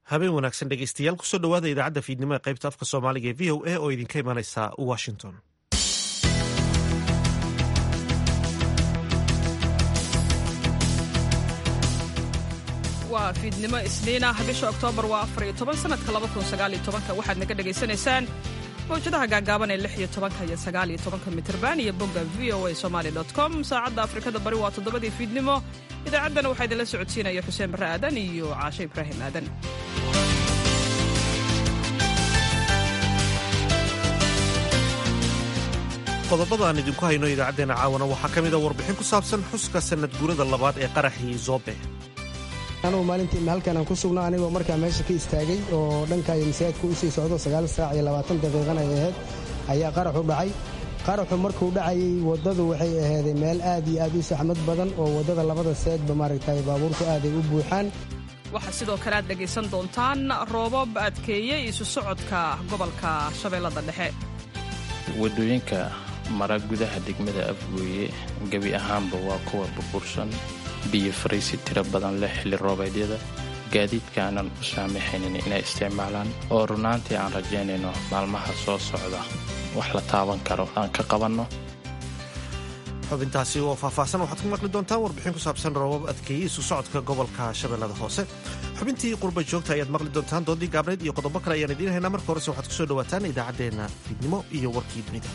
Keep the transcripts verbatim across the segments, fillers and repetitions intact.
habeen wanaagsan dhegeystayaal kusoo dhawaada idaacadda fiidnimo ee qaybta afka soomaaliga ee v o a oo idinka imanaysa washington. waa fiidnimo isniin ah bisha oktoobar waa afar iyo toban sanadka laba kun sagaal iyo tobanka waxaad naga dhegaysanaysaan mawjadaha gaagaaban ee lix iyo tobanka iyo sagaal iyo tobanka mitirban iyo bogga v o a somali dot com saacadda afrikada bari waa toddobadii fiidnimo idaacaddana waxaa idinla socodsiinaya xuseen barre aadan iyo caashe ibraahim aadan. qodobada aan idinku hayno idaacaddeenna caawana waxaa ka mid a warbixin ku saabsan xuska sanad guurada labaad ee qaraxii Zoobe. anugu maalintii halkan aan ku sugnaa anigoo markaa meesha ka istaagay oo dhankaayo masaajidka u sii socdo sagaal saac iyo labaatan daqiiqana ay ahayd ayaa qaraxu dhacay. qaraxu markuu dhacayay waddadu waxay aheeday meel aad iyo aad u saxmad badan oo waddada labada seedba maaragtay baabuurku aaday u buuxaan. waxaa sidoo kale aad dhegaysan doontaan roobab adkeeyey isu socodka gobolka Shabeellada Dhexe. waddooyinka mara gudaha degmada Afgooye gabi ahaanba waa kuwa burbursan, biyo fariisi tiro badan leh xilli roobeedyada, gaadiidka aanan u saamaxaynin inay isticmaalaan, oo runaantii aan rajaynayno maalmaha soo socda wax la taaban karo aan ka qabanno. xubintaasi oo faahfaahsan waxaad ku maqli doontaan warbixin ku saabsan roobab adkeeyey isu socodka gobolka Shabeellada Hoose. xubintii qurba joogta ayaad maqli doontaan, doodii gaabneed iyo qodobo kale ayaan idiin haynaa. marka horese waxaad ku soo dhawaataan idaacaddeenna fiidnimo iyo warkii dunida.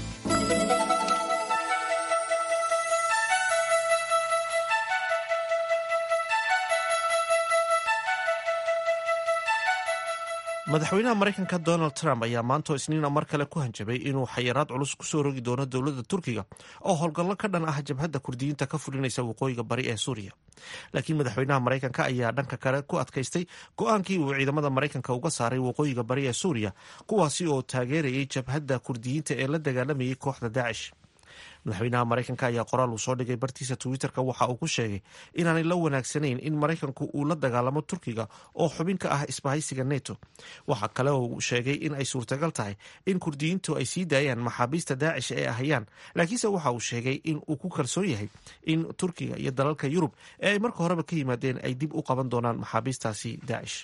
madaxweynaha maraykanka donald trump ayaa maantoo isniina mar kale ku hanjabay inuu xayiraad culus kusoo rogi doono dowladda turkiga oo howlgallo ka dhan ah jabhadda kurdiyiinta ka fulinaysa waqooyiga bari ee suuriya. laakiin madaxweynaha maraykanka ayaa dhanka kale ku adkaystay go-aankii uu ciidamada maraykanka uga saaray waqooyiga bari ee suuriya, kuwaasi oo taageerayay jabhadda kurdiyiinta ee la dagaalamayay kooxda daacish. madaxweynaha maraykanka ayaa qoraal uu soo dhigay bartiisa twitterka waxa uu ku sheegay inaanay la wanaagsanayn in maraykanku uu la dagaalamo turkiga oo xubin ka ah isbahaysiga neto. waxa kale oo uu sheegay in ay suurtagal tahay in kurdiyiintu ay sii daayaan maxaabiista daacish ee ahayaan, laakiinse waxa uu sheegay in uu ku kalsoon yahay in turkiga iyo dalalka yurub ee ay marka horeba ka yimaadeen ay dib u qaban doonaan maxaabiistaasi daacish.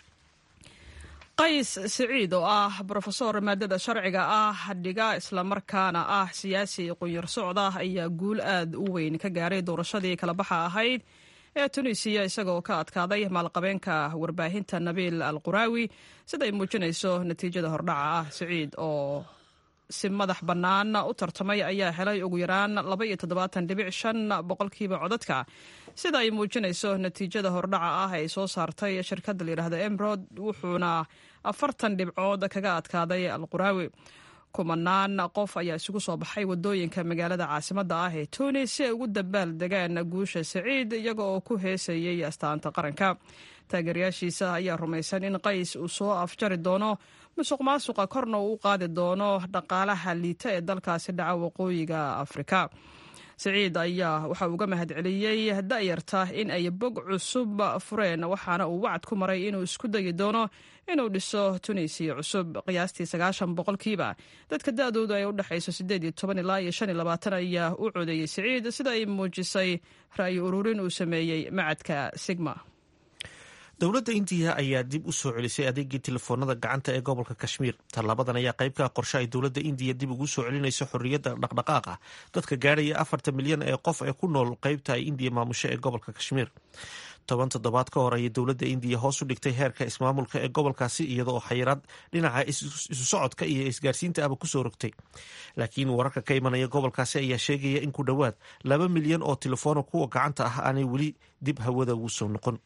qays siciid oo ah brofesor maadada sharciga ah dhiga islamarkaana ah siyaasi qunyar socda ayaa guul aad u weyn ka gaaray doorashadii kala baxa ahayd ee tunisiya, isagoo ka adkaaday maalqabeenka warbaahinta nabiil al quraawi sida ay muujinayso natiijada hordhaca ah. siciid oo si madax bannaan u tartamay ayaa helay ugu yaraan laba iyo toddobaatan dhibic shan boqolkiiba codadka, sida ay muujinayso natiijada hordhaca ah ay soo saartay shirkadda layidhaahdo emrod, wuxuuna afartan dhibcood kaga adkaaday al quraawi. kumanaan qof ayaa isugu soo baxay waddooyinka magaalada caasimadda ah ee tunis si ay ugu dabaal degaan guusha siciid, iyaga oo ku heesayay astaanta qaranka. taageerayaashiisa ayaa rumaysan in qays uu soo afjari doono musuq maasuqa, korna uu u qaadi doono dhaqaalaha liita ee dalkaasi dhaca waqooyiga afrika. siciid ayaa waxa uga mahad celiyey da'yarta in ay bog cusub fureen, waxaana uu wacd ku maray inuu isku dayi doono inuu dhiso tunisiya cusub. qiyaastii sagaashan boqolkiiba dadka da'doodu ay u dhexayso siddeed iyo toban ilaa iyo shan iyo labaatan ayaa u codeeyey siciid, sida ay muujisay ra'yi ururin uu sameeyey macadka sigma. dowladda indiya ayaa dib u soo celisay adeegii telefoonada gacanta ee gobolka kashmiir. tallaabadan ayaa qayb ka qorshe ay dowladda indiya dib ugu soo celinayso xorriyadda dhaqdhaqaaqa dadka gaadhaya afartan milyan ee qof ee ku nool qaybta ay indiya maamusho ee gobolka kashmiir. toban toddobaad ka hor ayay dowladda indiya hoos u dhigtay heerka ismaamulka ee gobolkaasi, iyadaoo xayiraad dhinaca isu socodka iyo isgaarsiinta aba kusoo rogtay. laakiin wararka ka imanaya gobolkaasi ayaa sheegaya in ku dhowaad laba milyan oo telefoona kuwa gacanta ah aanay weli dib hawada ugu soo noqon.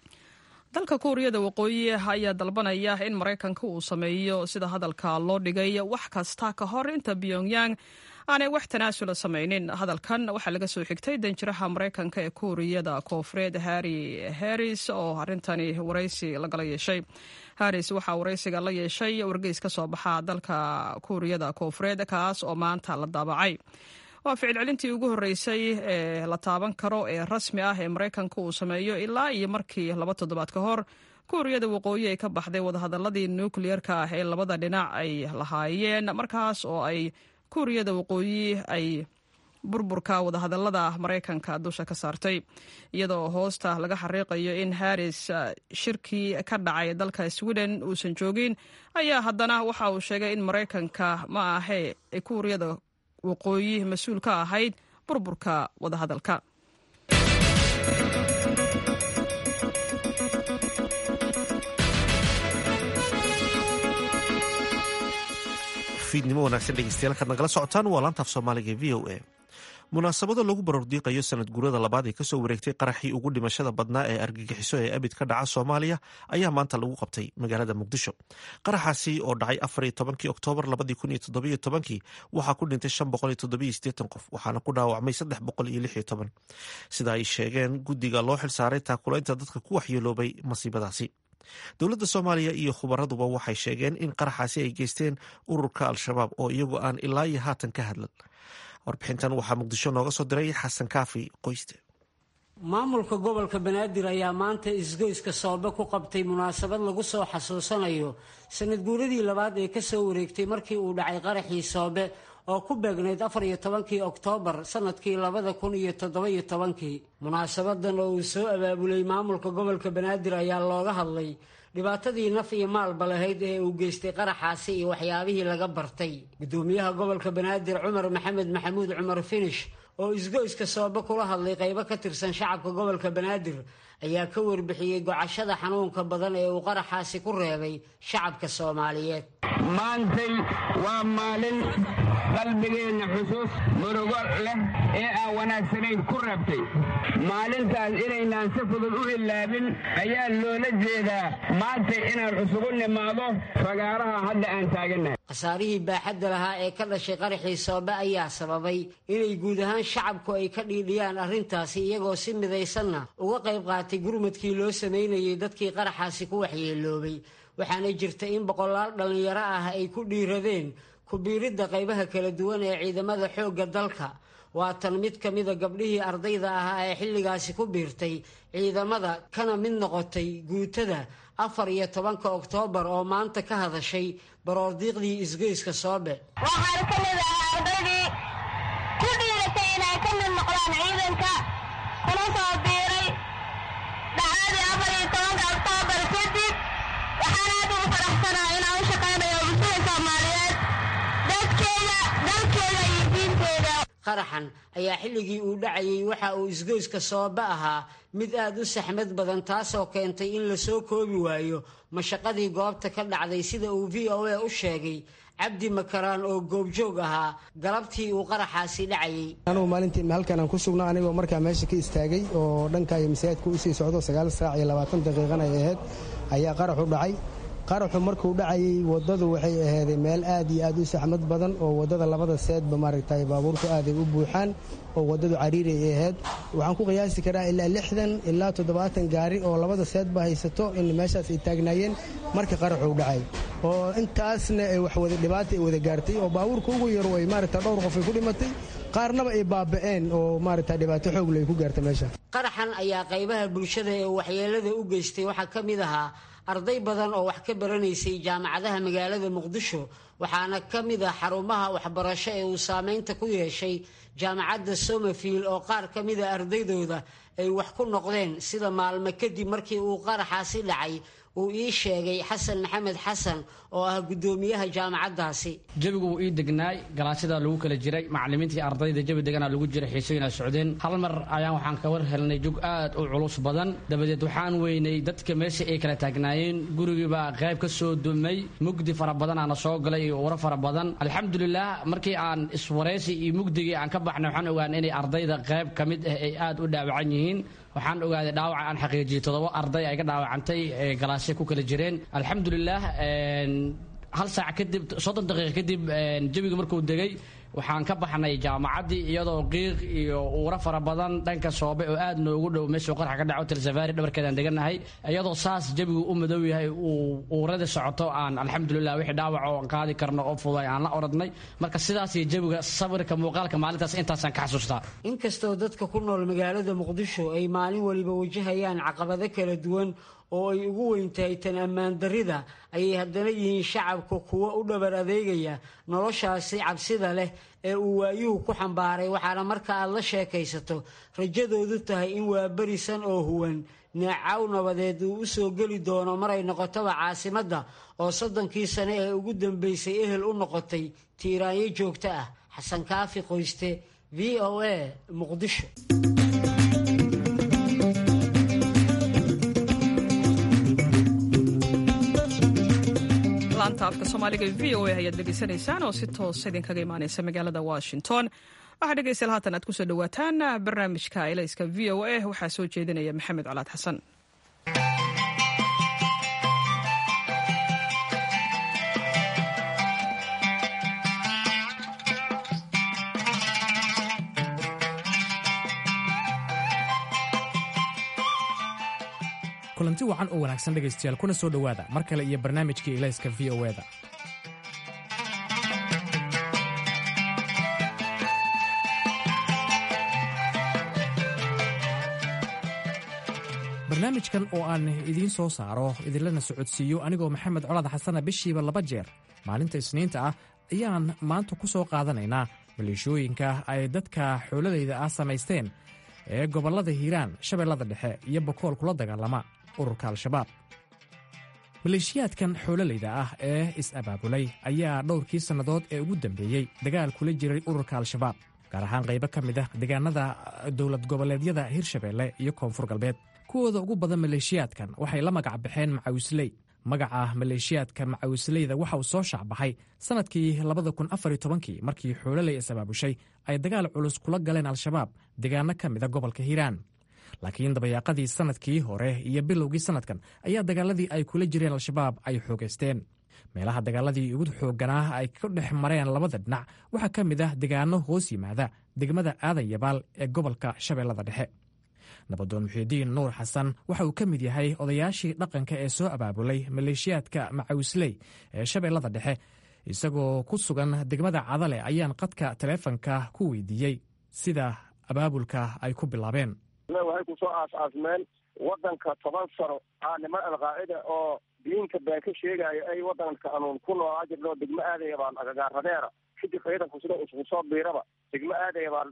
dalka kuuriyada waqooyi ayaa dalbanaya in maraykanka uu sameeyo sida hadalka loo dhigay wax kasta ka hor inta pyongyang aanay wax tanaasula samaynin. hadalkan waxaa laga soo xigtay danjiraha maraykanka ee kuuriyada koofureed harry harris oo arrintani waraysi lagala yeeshay. harris waxaa waraysiga la yeeshay wargeys ka soo baxa dalka kuuriyada koofureed, kaas oo maanta la daabacay. waa ficil celintii ugu horreysay ee la taaban karo ee rasmi ah ee maraykanka uu sameeyo ilaa iyo markii laba toddobaad ka hor kuuriyada waqooyi ay ka baxday wadahadaladii nukliyeerka ah ee labada dhinac ay lahaayeen, markaas oo ay kuuriyada waqooyi ay burburka wadahadalada maraykanka dusha ka saartay iyadoo hoosta laga xariiqayo in harris shirkii ka dhacay dalka sweden uusan joogin ayaa haddana waxa uu sheegay in maraykanka ma ahe ay kuuriyada waqooyi mas-uul ka ahayd burburka wadahadalka. fiidnimo wanaagsan dhegeystayaal kaad nagala socotaan waa laantaaf soomaaliga v o a. munaasabado lagu barordiiqayo sanad guurada labaad ee kasoo wareegtay qaraxii ugu dhimashada badnaa ee argagixiso ee abid ka dhaca soomaaliya ayaa maanta lagu qabtay magaalada muqdisho. qaraxaasi oo dhacay afar iyo tobankii oktoobar labadii kun iyo toddobiyo tobankii waxaa ku dhintay shan boqol iyo toddobiyo siddeetan qof waxaana ku dhaawacmay saddex boqol iyo lix iyo toban sida ay sheegeen guddiga loo xilsaaray taakulaynta dadka ku waxyeeloobay masiibadaasi. dowladda soomaaliya iyo khubaraduba waxay sheegeen in qaraxaasi ay geysteen ururka al-shabaab oo iyagu aan ilaa iyo haatan ka hadlan. warbixintan waxaa muqdisho nooga soo diray xasan kaafi qoyste. maamulka gobolka banaadir ayaa maanta isgoyska soobe ku qabtay munaasabad lagu soo xasuusanayo sanad guuradii labaad ee kasoo wareegtay markii uu dhacay qaraxii soobe oo ku beegnayd afar iyo tobankii oktoobar sanadkii labada kun iyo toddobiyo tobankii. munaasabadan oo uu soo abaabulay maamulka gobolka banaadir ayaa looga hadlay dhibaatadii naf iyo maalba lahayd ee uu geystay qaraxaasi iyo waxyaabihii laga bartay. gudoomiyaha gobolka banaadir cumar maxamed maxamuud cumar finish oo isgoyska soobe kula hadlay qaybo ka tirsan shacabka gobolka banaadir ayaa ka warbixiyey gocashada xanuunka badan ee uu qaraxaasi ku reebay shacabka soomaaliyeed. maantay waa maalin qalbigeenna xusuus murugo leh ee aan wanaagsanayn ku reebtay. maalintaas inaynaan si fudud u hilaabin ayaa loola jeedaa maantay inaan cusugu nimaado fagaaraha hadda aan taagannahay. khasaarihii baaxadda lahaa ee ka dhashay qaraxii soobe ayaa sababay inay guud ahaan shacabku ay ka dhiidhiyaan arrintaasi iyagoo si midaysanna uga qayb qaatay gurmadkii loo samaynayay dadkii qaraxaasi ku waxyeeloobay. waxaana jirta in boqolaal dhallinyaro ah ay ku dhiiradeen ku-biiridda qaybaha kala duwan ee ciidamada xoogga dalka. waa tan mid ka mida gabdhihii ardayda ahaa ee xilligaasi ku biirtay ciidamada kana mid noqotay guutada afar iyo tobanka oktoobar oo maanta ka hadashay baroordiiqdii isgoyska soobe. waxaan ka mid ahaa ardaydii ku dhiiratay inay ka mid noqdaan ciidanka kuna soo biiray dhacdadii afar iyo tobanka oktoobar kadib. waxaan aad ugu faraxsanaa inaan u shaqaynayo bulshada soomaaliyeed dadkeeda dalkeeda iyo diinteeda. qaraxan ayaa xilligii uu dhacayay waxa uu isgoyska soobe ahaa mid aad u saxmad badan taasoo keentay in la soo koobi waayo mashaqadii goobta ka dhacday sida uu v o a u sheegay cabdi makaraan oo goobjoog ahaa galabtii uu qaraxaasi dhacayay. anugu maalintii halkan aan ku sugnaa anigoo markaa meesha ka istaagay oo dhankayo masaajidka usii socdo sagaal saac iyo labaatan daqiiqana ay ahayd ayaa qaraxu dhacay. qaraxu markuu dhacayay wadadu waxay ahaaday meel aad iyo aad u saxmad badan oo wadada labada seedba maaragtay baabuurku aaday u buuxaan oo wadadu cariiri ay ahayd. waxaan ku qiyaasi karaa ilaa lixdan ilaa toddobaatan gaari oo labada seedba haysato in meeshaas ay taagnaayeen marka qaraxu dhacay oo intaasna ay wax wada dhibaata ay wada gaartay oo baabuurka ugu yaro ay maaragtay dhowr qof ay ku dhimatay qaarnaba ay baaba'een oo maaragtay dhibaato xoog leh ku gaartay meesha. qaraxan ayaa qaybaha bulshada ee waxyeelada u geystay waxaa ka mid ahaa arday badan oo wax ka baranaysay jaamacadaha magaalada muqdisho waxaana ka mid ah xarumaha waxbarasho ee uu saameynta ku yeeshay jaamacadda somafield oo qaar ka mida ardaydooda ay wax ku noqdeen sida maalmo kadib markii uu qaraxaasi dhacay uu ii sheegay xasan maxamed xasan oo ah gudoomiyaha jaamacaddaasi. jawigu wuu ii degnaay galaasyadaa lagu kala jiray macallimiintii ardayda jawi deganaa lagu jiray xiisooyinaa socdeen. hal mar ayaan waxaan ka war helnay jug aad u culus badan dabadeed waxaan weynay dadka meesha ay kala taagnaayeen gurigiibaa qayb ka soo dumay mugdi fara badan aana soo galay iyo waro fara badan. alxamdulilah markii aan iswaraysi iyo mugdigii aan ka baxnay waxaan ogaanay inay ardayda qayb ka mid ah ay aad u dhaawacan yihiin. waxaan ogaaday dhaawaca aan xaqiijiyey toddoba arday ay ka dhaawacantay ee galaasya ku kala jireen. alxamdulilah hal saac kadib soddon daqiiqa kadib jawiga markuu degay waxaan ka baxnay jaamacaddii iyadoo qiiq iyo uura fara badan dhanka soobe oo aad noogu dhow meeshuu qarax ka dhaco talsafaari dhabarkeedaan degannahay iyadoo saas jawigu u madow yahay uu uurada socoto aan alxamdulilah wixii dhaawac oo qaadi karno oo fuday aan la oradnay. marka sidaas iyo jawiga sawirka muuqaalka maalintaas intaasaan ka xasuustaa. inkastoo dadka ku nool magaalada muqdisho ay maalin waliba wajahayaan caqabado kala duwan oo ay ugu weyntahay tan ammaan darrida ayay haddana yihiin shacabka kuwo u dhabar adeegaya noloshaasi cabsida leh ee uu waayuhu ku xambaaray. waxaana marka aad la sheekaysato rajadoodu tahay in waa berisan oo huwan neecaw nabadeed uu u soo geli doono maray noqotaba caasimadda oo soddonkii sane ee ugu dambeysay ehel u noqotay tiiraanyo joogto ah. xasan kaafi qoyste, v o a, muqdisho. laanta afka soomaaliga v o a ayaad dhegaysanaysaan oo si toos idinkaga imaanaysa magaalada washington. waxaa dhegaystayaal haatan aad kusoo dhawaataan barnaamijka elayska v o a. waxaa soo jeedinaya maxamed colaad xasan. kulanti wacan oo wanaagsan dhegaystayaal kuna soo dhowaada mar kale iyo barnaamijkii elayska v o a da. barnaamijkan oo aan idiin soo saaro idinlana socodsiiyo anigoo maxamed colaad xasana bishiiba laba jeer maalinta isniinta ah ayaan maanta ku soo qaadanaynaa maleeshooyinka ay dadka xooladayda ah samaysteen ee gobollada hiiraan, shabeellada dhexe iyo bokool kula dagaalama ururka al-shabaab. maleeshiyaadkan xoolaleyda ah ee is-abaabulay ayaa dhowrkii sannadood ee ugu dambeeyey dagaal kula jiray ururka al-shabaab, gaar ahaan qaybo ka mid ah deegaanada dowlad goboleedyada hirshabeelle iyo koonfur galbeed. kuwooda ugu badan maleeshiyaadkan waxay la magac baxeen macawisley. magaca maleeshiyaadka macawisleyda waxa uu soo shaacbaxay sannadkii labada kun afar iyo tobankii markii xoololey is-abaabushay ay dagaal culus kula galeen al-shabaab deegaano ka mida gobolka hiiraan. laakiin dabayaaqadii sannadkii hore iyo bilowgii sannadkan ayaa dagaaladii ay kula jireen al-shabaab ay xoogaysteen. meelaha dagaaladii ugu xoogganaa ay ka dhex mareen labada dhinac waxaa ka mid ah deegaano hoos yimaada degmada aadan yabaal ee gobolka shabeellada dhexe. nabadoon muxiidiin nuur xasan waxa uu ka mid yahay odayaashii dhaqanka ee soo abaabulay maleeshiyaadka macawisley ee shabeellada dhexe. isagoo ku sugan degmada cadale ayaan qadka taleefanka ku weydiiyey sida abaabulka ay ku bilaabeen. waxay ku soo aas-aasmeen waddanka toban sano aa niman alqaacida oo diinka been ka sheegaayo ay waddanka anuun ku noolaa jirno degmo aadaya baan agagaaradeera kadib ciidanku sida isku soo biiraba degmo aadaya baan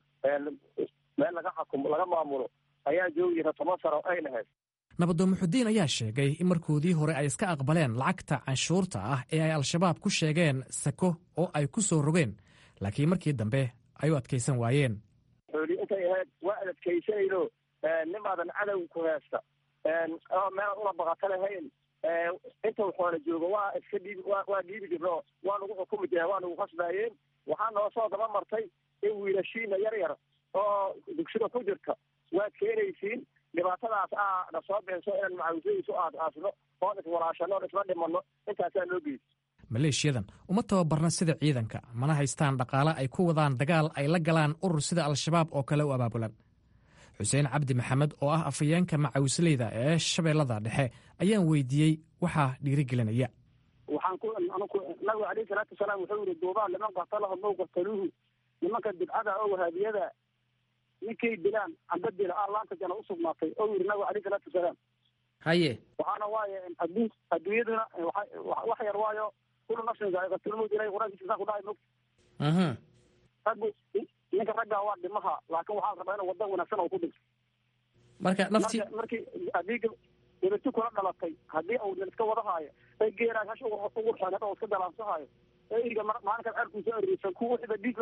meel laga xakumo laga maamulo ayaa joogiyata toban sano ay lahayd. nabadoon muxudiin ayaa sheegay in markoodii hore ay iska aqbaleen lacagta canshuurta ah ee ay al-shabaab ku sheegeen sako oo ay ku soo rogeen, laakiin markii dambe ay u adkaysan waayeen. xooli intay ahayd waa ad adkaysanayno nimaadan cadow ku heesta meelaan una baqato lahayn inta waxoona joogo waa iska dhiib waa dhiibi jirno waa nagu xukumi jireen waa nagu khasbaayeen. waxaa noo soo daba martay in wiilashiina yar yar oo dugsida ku jirta waad keenaysiin dhibaatadaas aa na soo beenso inaan macawisadiisu aas-aasno oon iswalaashano oon isla dhimanno intaasaa noo geysa. maleeshiyadan uma tababarna sida ciidanka, mana haystaan dhaqaale ay ku wadaan dagaal ay la galaan urur sida al-shabaab oo kale u abaabulan. xuseen cabdi maxamed oo ah afhayeenka macawisleyda ee shabeellada dhexe ayaan weydiiyey waxaa dhiirigelinaya. waxaan ku nabiga caleyhi salaatu wasalaam wuxuu yihi duubaa liman qatalahu maw qataluuhu, nimanka bidcada oo wahaabiyada ninkay dilaan amba dila aa laanta jana usugnaatay oo yidhi nabiga caleyhi salaatu wasalaam. haye waxaana waaye adduun adduunyaduna wax yar waayo kulu nafsin zaa'iqatulmawt ilahay qur-aankiisa saa ku dhahay mogta. raggu ninka raggaa waa dhimaha laakiin waxaa rabaa inuu wadda wanaagsan oo ku dhinto. marka nafti markii haddii gabati kula dhalatay haddii uu nin iska wadahaayo ay geeraas hash ugu xeenad oo iska dalaansahayo ee iriga maalinkaas arkuusa ariisan kuwa wixiba dhiig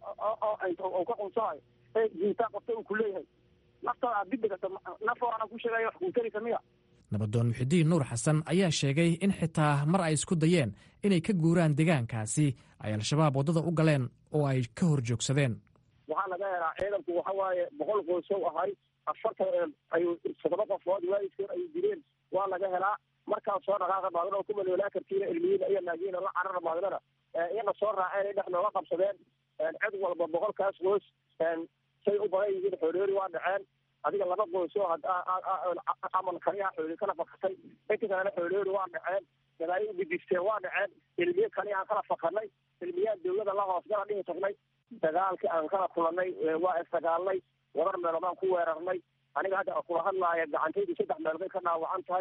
oo ka qunsahayo ee jiintaa qabta uu ku leeyahay naftaada aad dibdegata nafooana ku sheegaya wax kuutaraysa miya. nabadoon muxidiin nuur xasan ayaa sheegay in xitaa mar ay isku dayeen inay ka guuraan deegaankaasi ay al-shabaab waddada u galeen oo ay ka hor joogsadeen. waxaa laga helaa ciidanku waxa waaye boqol qoysow ahay afartan ayuu toddoba qofood waayiskood ayuu direen waa laga helaa. markaas soo dhaqaaqa maadana oo ku maloolaa kartiina ilmiyiina iyo naagiina la carara maadnana iyana soo raaceen ay dhex nooga qabsadeen cid walba boqolkaas qoys say u badan yihiin xooloori waa dhaceen. adiga laba qoysoo amal kaliyaa xooli kala fakatay inta kalena xooloori waa dhaceen. gadaayo ugudisteen waa dhaceen. ilmiye kaliyaan kala fakanay, ilmiyaan dawlada la hoosgala dhihi tagnay. dagaalkii aan kala kulanay waa isdagaalnay, wadar meeloodaan ku weerarnay. aniga hadda kula hadlaaya gacantaydu saddex meelood bay ka dhaawacan tahay.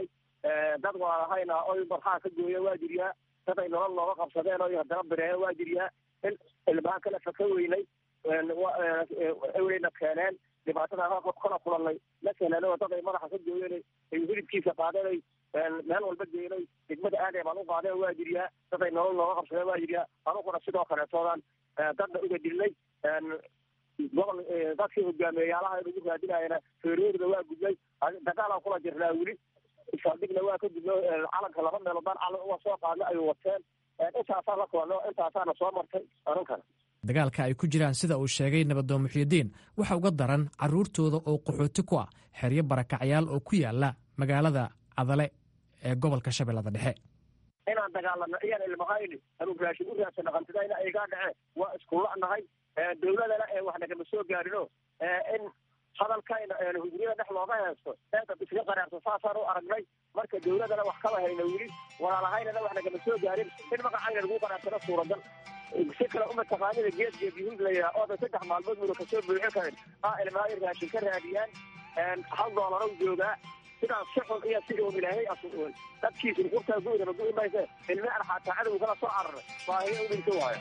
dad waalahayna oy barxaa ka gooya waa jiryaa dad ay nolol nooga qabsadeen oy haddana bireeya waa jiryaa in ilmaha kale faka weynay weyna keeneen dhibaatada kala kulannay la keeneen oo dad ay madaxa ka gooyeen ay hilibkiisa qaadeen meel walba geenay degmada aadee baan u qaadeen waa jiryaa dad ay nolol nooga qabsadeen waa jiryaa anuguna sidoo kaleetoodan dadna uga dilnay gobol dadkii hogaameeyaalaha inugu raadinayana feeroorida waa gudnay dagaalaan kula jirnaa weli saldhigna waa ka gudno calanka laba meeloodaan calan uga soo qaadna ay wateen intaasaa la kulanno intaasaana soo martay anunkana dagaalka ay ku jiraan sida uu sheegay nabadoon muxyidiin waxa uga daran carruurtooda oo qaxooti ku ah xeryo barakacyaal oo ku yaala magaalada cadale ee gobolka shabeellada dhexe inaan dagaalano iyaan ilmahayni anu raashin u raadsan dhaqantidayna aygaa dhaceen waa iskulla'nahay dawladana ee wax nagama soo gaarino in hadalkayna hujriyada dhex looga heesto eedad iska qaraarso saasaan u aragnay marka dawladana wax kaba hayna weli walaalahaynana wax nagama soo gaarin in magacayna lagu qaraarsano suuragal si kale uma taqaanida geed geed yuhuud la yidhaha oodan saddex maalmood muna kasoo buuxin karin aa ilmahay raashin ka raadiyaan hal doolaro joogaa sidaas si xun iyo si oom ilaahay asuul dadkiisa urtaa goydaba goy mayse ilmi arxaataa cadow kala soo cararay baahiyo u dhinta waayo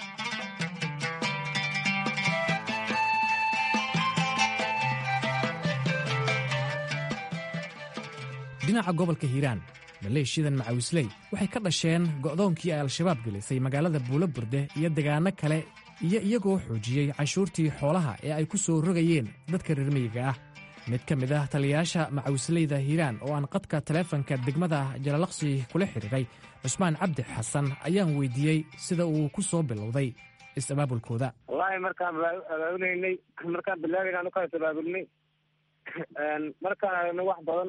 dhinaca gobolka hiiraan maleeshiyadan macawisley waxay ka dhasheen go'doonkii ay al-shabaab gelisay magaalada buulo burde iyo degaano kale iyo iyagoo xoojiyey canshuurtii xoolaha ee ay ku soo rogayeen dadka reer miyiga ah mid ka mid ah taliyayaasha macawisleyda hiiraan oo aan qadka taleefanka degmada jalalaqsi kula xidhiiray cusmaan cabdi xasan ayaan weydiiyey sida uu ku soo bilowday is-abaabulkooda wallaahi markaan abaabuleynay markaan bilaabayna ukaas abaabulnay markaan aragno wax badan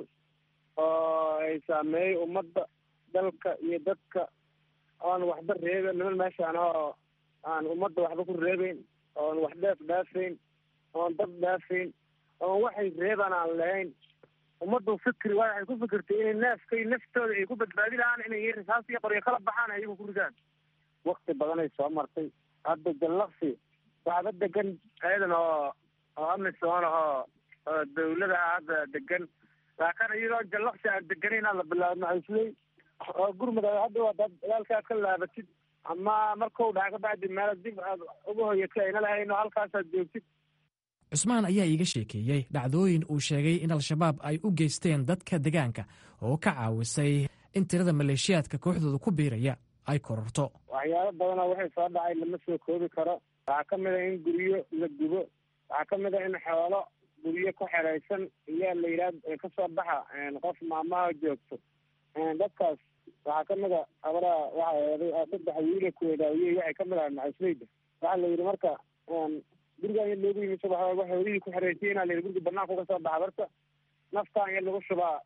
oo ay saameeyey ummadda dalka iyo dadka oon waxba reeben niman meeshaan oo aan ummadda waxba ku reebeyn oon wax dheef dhaafayn oon dad dhaafayn oon waxay reebaan aan lahayn ummaddu fikri waa waxay ku fikirtay inay neefkay naftooda ay ku badbaadi lahaan inay risaas iyo qoryo kala baxaan ayagu ku ridaan wakti badanay soo martay hadda jallaqsi waxba degan ayadan oo oo amisoon oo oo dawlada ah hadda degan laakiin iyadoo jallaqsi aan deganayn aan la bilaabo macawisley oo gurmud hadda waa dad dagaalkaad ka laabatid ama markau dhaca ka bacdi meel dib aad uga hoyatay ayna lahayn oo halkaasaad joogtid cusmaan ayaa iiga sheekeeyey dhacdooyin uu sheegay in al-shabaab ay u geysteen dadka degaanka oo ka caawisay in tirada maleeshiyaadka kooxdooda ku biiraya ay kororto waxyaabo badanoo waxay soo dhacay lama soo koobi karo waxaa ka mid a in guryo la gubo waxaa ka mid a in xoolo guryo ku xeraysan iyaa la yidhaha kasoo baxa qof maamaha joogto dadkaas waxaa ka mid a abaraha waxa eeday saddex wiile kuwadaawiyey waxay ka mid ahay macawisleyda waxaa la yidhi marka gurigaan ya loogu yimi subax walba xoolihii ku xereysay inaa la yidhi guriga banaanka uga soo baxa barta naftaan ya lagu shubaa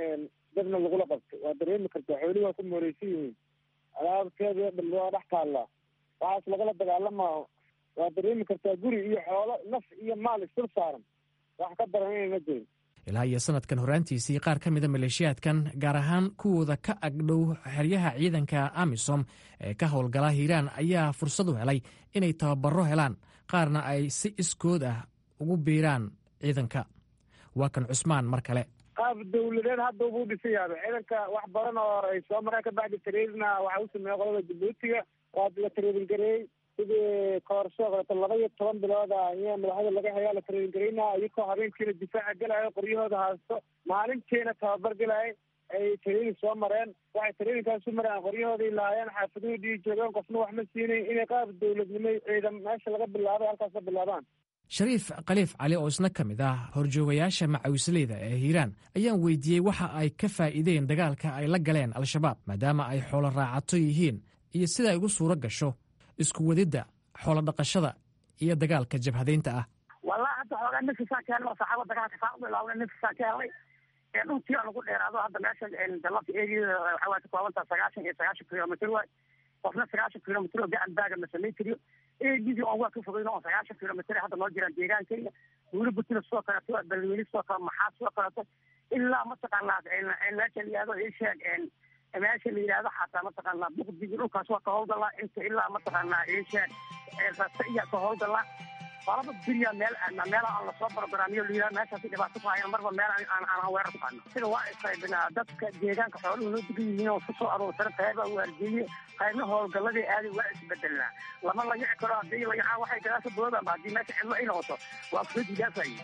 dadna lagula qabto waa dareemi kartaa xoolihi waa ku mooreysan yihiin alaabteeda dhan waa dhex taallaa waxaas lagala dagaalamaao waa dareemi kartaa guri iyo xoolo naf iyo maal isdul saaran wax ka daran inay ma jirin ilaa iyo sanadkan horaantiisii qaar ka mida maleeshiyaadkan gaar ahaan kuwooda ka agdhow xeryaha ciidanka amisom ee ka howlgala hiiraan ayaa fursad u helay inay tababaro helaan qaarna ay si iskood ah ugu biiraan ciidanka waa kan cusmaan mar kale qaab dawladeed hadda ubuu dhisan yaaba ciidanka wax badan oo ay soo mareen ka bacdi tareedina waxa u sameeyey qolada jabuutiga waa la tareedin gareeyey sidii koorsoo kaleeto laba iyo toban bilooda ayaa madaxda laga hayaa la tareedin garaynaa iyakoo habeenkiina difaaca gelayo qoryahooda haasto maalintiina tababar gelayo ay tareedin soo mareen waxay tareedinkaas u mareen qoryahoodii lahaayeen xaafadoodii joogeen qofna wax ma siinayn inay qaab dawladnimo ciidan meesha laga bilaabay halkaas ka bilaabaan shariif khaliif cali oo isna ka mid ah horjoogayaasha macawisleyda ee hiiraan ayaan weydiiyey waxa ay ka faa'iideen dagaalka ay la galeen al-shabaab maadaama ay xoolo raacato yihiin iyo sida ay ugu suuro gasho isku wadidda xoolo dhaqashada iyo dagaalka jabhadaynta ah wallahi hadda xoogaa ninkisaa ka helay oo saxaaba dagaalka saa u bilaawna ninkisaa ka helay dhulkii aan ugu dheeraado hadda meesha dalabka eegiyada waxaa waay ka koobantaa sagaashan iyo sagaashan kilomitr waay qofna sagaashan kilomitr oo gacan baaga ma samayn kariyo eegidii oon waa ka fogeyno oo sagaashan kilomitr hadda noo jiraan deegaankayga weli butina sidoo kaleeto balweyne sidoo kale maxaa sidoo kaleeto ilaa mataqaanaa meesha la yihahdo isheeg meesha la yidhahdo xataa mataqaanaa buqdigi dhulkaas waa ka howlgalaa inta ilaa mataqaanaa isheeg rasta iya ka howlgalaa qalaba beriya meel meel aan lasoo barogaraamiyo liidaa meeshaasi dhibaato ku hayaan marba meel aan aan weerar ku qaadno sida waa isqaybinaa dadka deegaanka xooluhu noo degan yihiin oo kusoo aroorsan qaybaa waardiye qaybna howlgalladii aadi waa isbedelnaa lama layici karo haddii layacaa waxay gadaasha boodaan haddii meesha cidlo ay noqoto waa kusoo diidaafaye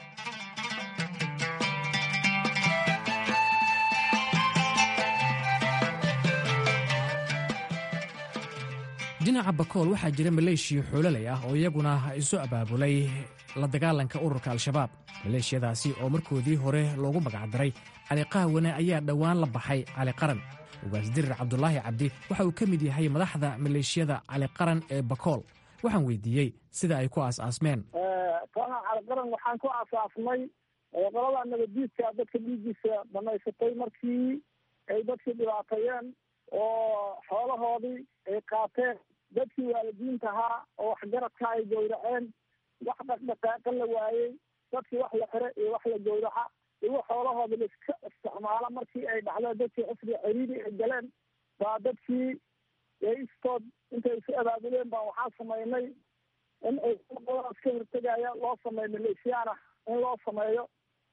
dhinaca bakool waxaa jira maleeshiya xoololay ah oo iyaguna isu abaabulay la dagaalanka ururka al-shabaab maleeshiyadaasi oo markoodii hore loogu magacdaray cali qaawane ayaa dhowaan la baxay cali qaran ugaasdirir cabdulaahi cabdi waxa uu ka mid yahay madaxda maleeshiyada cali qaran ee bakool waxaan weydiiyey sida ay ku aas-aasmeen kooxa cali qaran waxaan ku aasaasnay qolada nabadiidka dadka dhiigiisa dhamaysatay markii ay dadkii dhibaateeyeen oo xoolahoodii ay qaateen dadkii waalidiinta ahaa oo waxgaradka ay gowraceen wax dhaqdhaqaaqa la waayey dadkii wax la xire iyo wax la gowraca iyo xoolahooda laiska isticmaala markii ay dhacdeen dadkii xifdi ciriiri ay galeen baa dadkii istood intay isu abaabuleen baa waxaa samaynay in ay qoladaas ka hortegaya loo sameeyo maleeshiyaana in loo sameeyo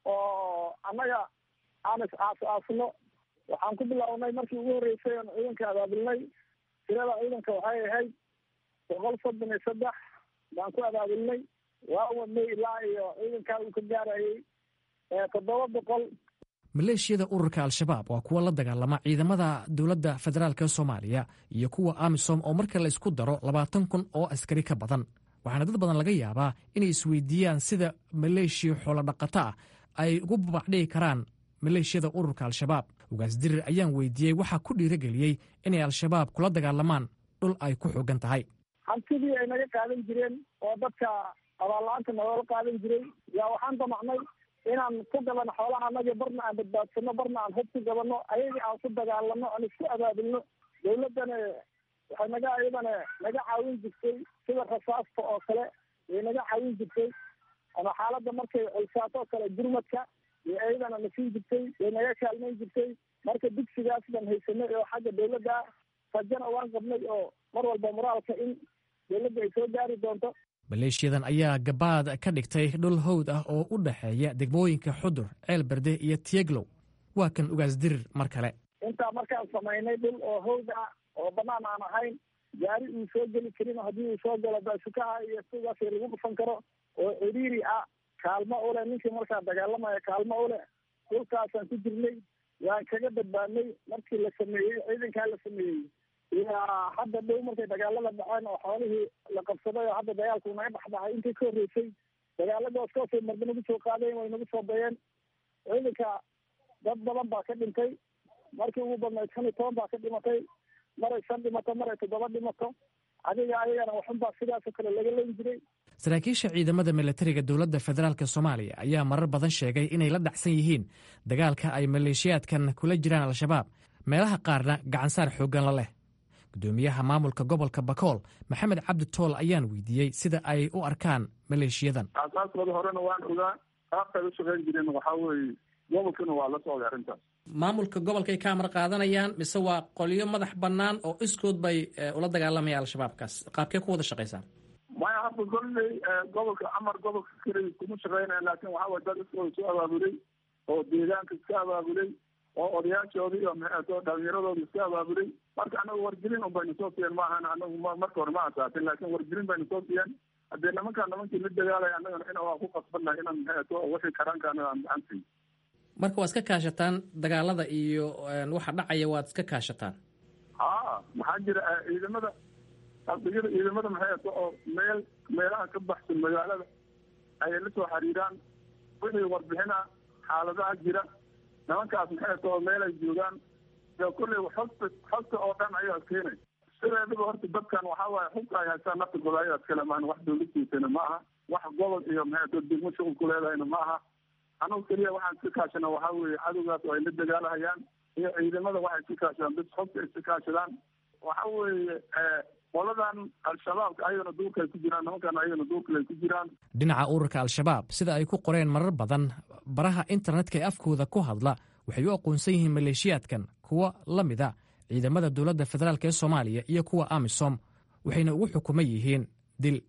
oo annaga aan is aas-aasno waxaan ku bilownay markii ugu horreysay oon ciidanka abaabulnay tirada ciidanka waxay ahayd boqol soddon iyo saddex baan ku abaabulnay waa wadnay ilaa iyo ciidankaa uu ka gaarayay toddoba boqol maleeshiyada ururka al-shabaab waa kuwa la dagaalama ciidamada dowladda federaalk soomaaliya iyo kuwa amisom oo marka la isku daro labaatan kun oo askari ka badan waxaana dad badan laga yaabaa inay isweydiiyaan sida maleeshiya xoolodhaqato ah ay ugu babacdhigi karaan maleeshiyada ururka al-shabaab ugaasdirir ayaan weydiiyey waxaa ku dhiirageliyey inay al-shabaab kula dagaalamaan dhul ay ku xoogan tahay hantidii ay naga qaadan jireen oo dadka abaalla-aanta nagoola qaadan jiray yaa waxaan damacnay inaan ku gabano xoolaha anaga barna aan badbaadsano barna aan hub ku gabano ayagii aan ku dagaalano aan isku abaabulno dawladdana waxay naga iyadana naga caawin jirtay sida rasaasta oo kale way naga caawin jirtay ama xaaladda markay culsaato oo kale gurmadka iyo iyadana na siin jirtay way naga kaalmayn jirtay marka dugsigaas baan haysanay oo xagga dawladda rajana waan qabnay oo mar walba moraalka in dawladda ay soo gaari doonto maleeshiyadan ayaa gabaad ka dhigtay dhul hawd ah oo u dhexeeya degmooyinka xudur ceelberde iyo tiyeglow waa kan ugaasdirir mar kale intaa markaan samaynay dhul oo hawd ah oo banaan aan ahayn gaari uu soo geli karin haddii uu soo galo baasukaha iyo sidaas lagu dhufan karo oo ciriiri ah kaalmo ule ninkii markaa dagaalamaya kaalmo ule dhulkaasaan ku jirnay waan kaga badbaadnay markii la sameeyey ciidankaa la sameeyey ilaa hadda dhow markay dagaalada dhaceen oo xoolihii la qabsaday oo hadda dagaalku naga dhexdhacay intii ka horreysay dagaaladaas koosay marba nagu soo qaadeen way nagu soo dayeen ciidanka dad badan baa ka dhintay markii ugu badnayd shan iyo toban baa ka dhimatay maray shan dhimato maray toddoba dhimato adiga ayagana waxunbaa sidaasoo kale laga leyn jiray saraakiisha ciidamada milatariga dowladda federaalk soomaaliya ayaa marar badan sheegay inay la dhacsan yihiin dagaalka ay maleeshiyaadkan kula jiraan al-shabaab meelaha qaarna gacansaar xooggan la leh gudoomiyaha maamulka gobolka bakool maxamed cabdi tool ayaan weydiiyey sida ay u arkaan maleeshiyadan aasaaskooda horena waan ogaa qaabkay u shaqayn jireen waxaa weeye gobolkana waa la socday arrintaas maamulka gobolkay ka amar qaadanayaan mise waa qolyo madax bannaan oo iskood bay ula dagaalamayaan al-shabaabkaas qaabkee ku wada shaqaysaan maya hadda kolley gobolka amar gobolka keliya kuma shaqaynaya laakiin waxaa waye dad iskooda soo abaabulay oo deegaanka iska abaabulay oo odayaashooda iyo maxato dhalinyaradooda iska abaabulay marka anagu wargelin un bayna soo siiyeen maahan anagu marka hore ma asaasin laakiin wargelin bayna soo siiyeen haddee nimankaa nimankii la dagaalaya annagana ina waa ku qasbannahay inaan maxato wixii karaanka anaga aan gacan siiyo marka waad iska kaashataan dagaalada iyo waxa dhacaya waad iska kaashataan haa maxaa jira ciidamada saldhigyada ciidamada maxato oo meel meelaha ka baxsan magaalada ayay la soo xiriiraan wixii warbixina xaaladaha jira nimankaas maxato oo meel ay joogaan kolley xogta xogta oo dhan ayaa keenay sideedaba horta dadkan waxaa waaye xogta ay haystaan naftigooda ayaad kale maahan wax dawladkiisana ma aha wax gobol iyo maxato degmo shuqul ku leedahayna ma aha anagu keliya waxaan iska kaashana waxaa weeye cadowgaas oo ay la dagaalahayaan iyo ciidamada waxay iska kaashadaan bis xogta iska kaashadaan waxa weeye qoladan al-shabaabka ayagana duurka ay ku jiraan nimankan ayagana duurkale ay ku jiraan dhinaca ururka al-shabaab sida ay ku qoreen marar badan baraha internetka ee afkooda ku hadla waxay u aqoonsan yihiin maleeshiyaadkan kuwa la mida ciidamada dowladda federaalk ee soomaaliya iyo kuwa amisom waxayna ugu xukuman yihiin dil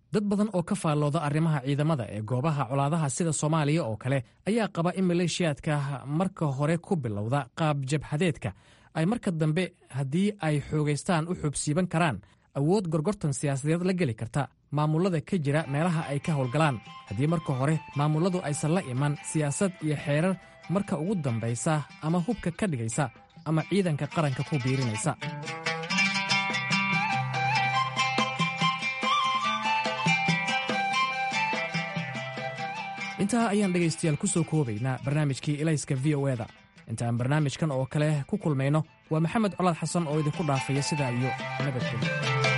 dad badan oo ka faallooda arrimaha ciidamada ee goobaha colaadaha sida soomaaliya oo kale ayaa qaba in maleeshiyaadka marka hore ku bilowda qaab jabhadeedka ay marka dambe haddii ay xoogaystaan u xubsiiban karaan awood gorgortan siyaasadeed la geli karta maamullada ka jira meelaha ay ka howlgalaan haddii marka hore maamulladu aysan la iman siyaasad iyo xeerar marka ugu dambaysa ama hubka ka dhigaysa ama ciidanka qaranka ku biirinaysa. intaa ayaan dhegaystayaal ku soo koobaynaa barnaamijkii ilayska v o eda intaan barnaamijkan oo kale ku kulmayno waa maxamed colaad xasan oo idinku dhaafaya sidaa iyo nabadgelyo.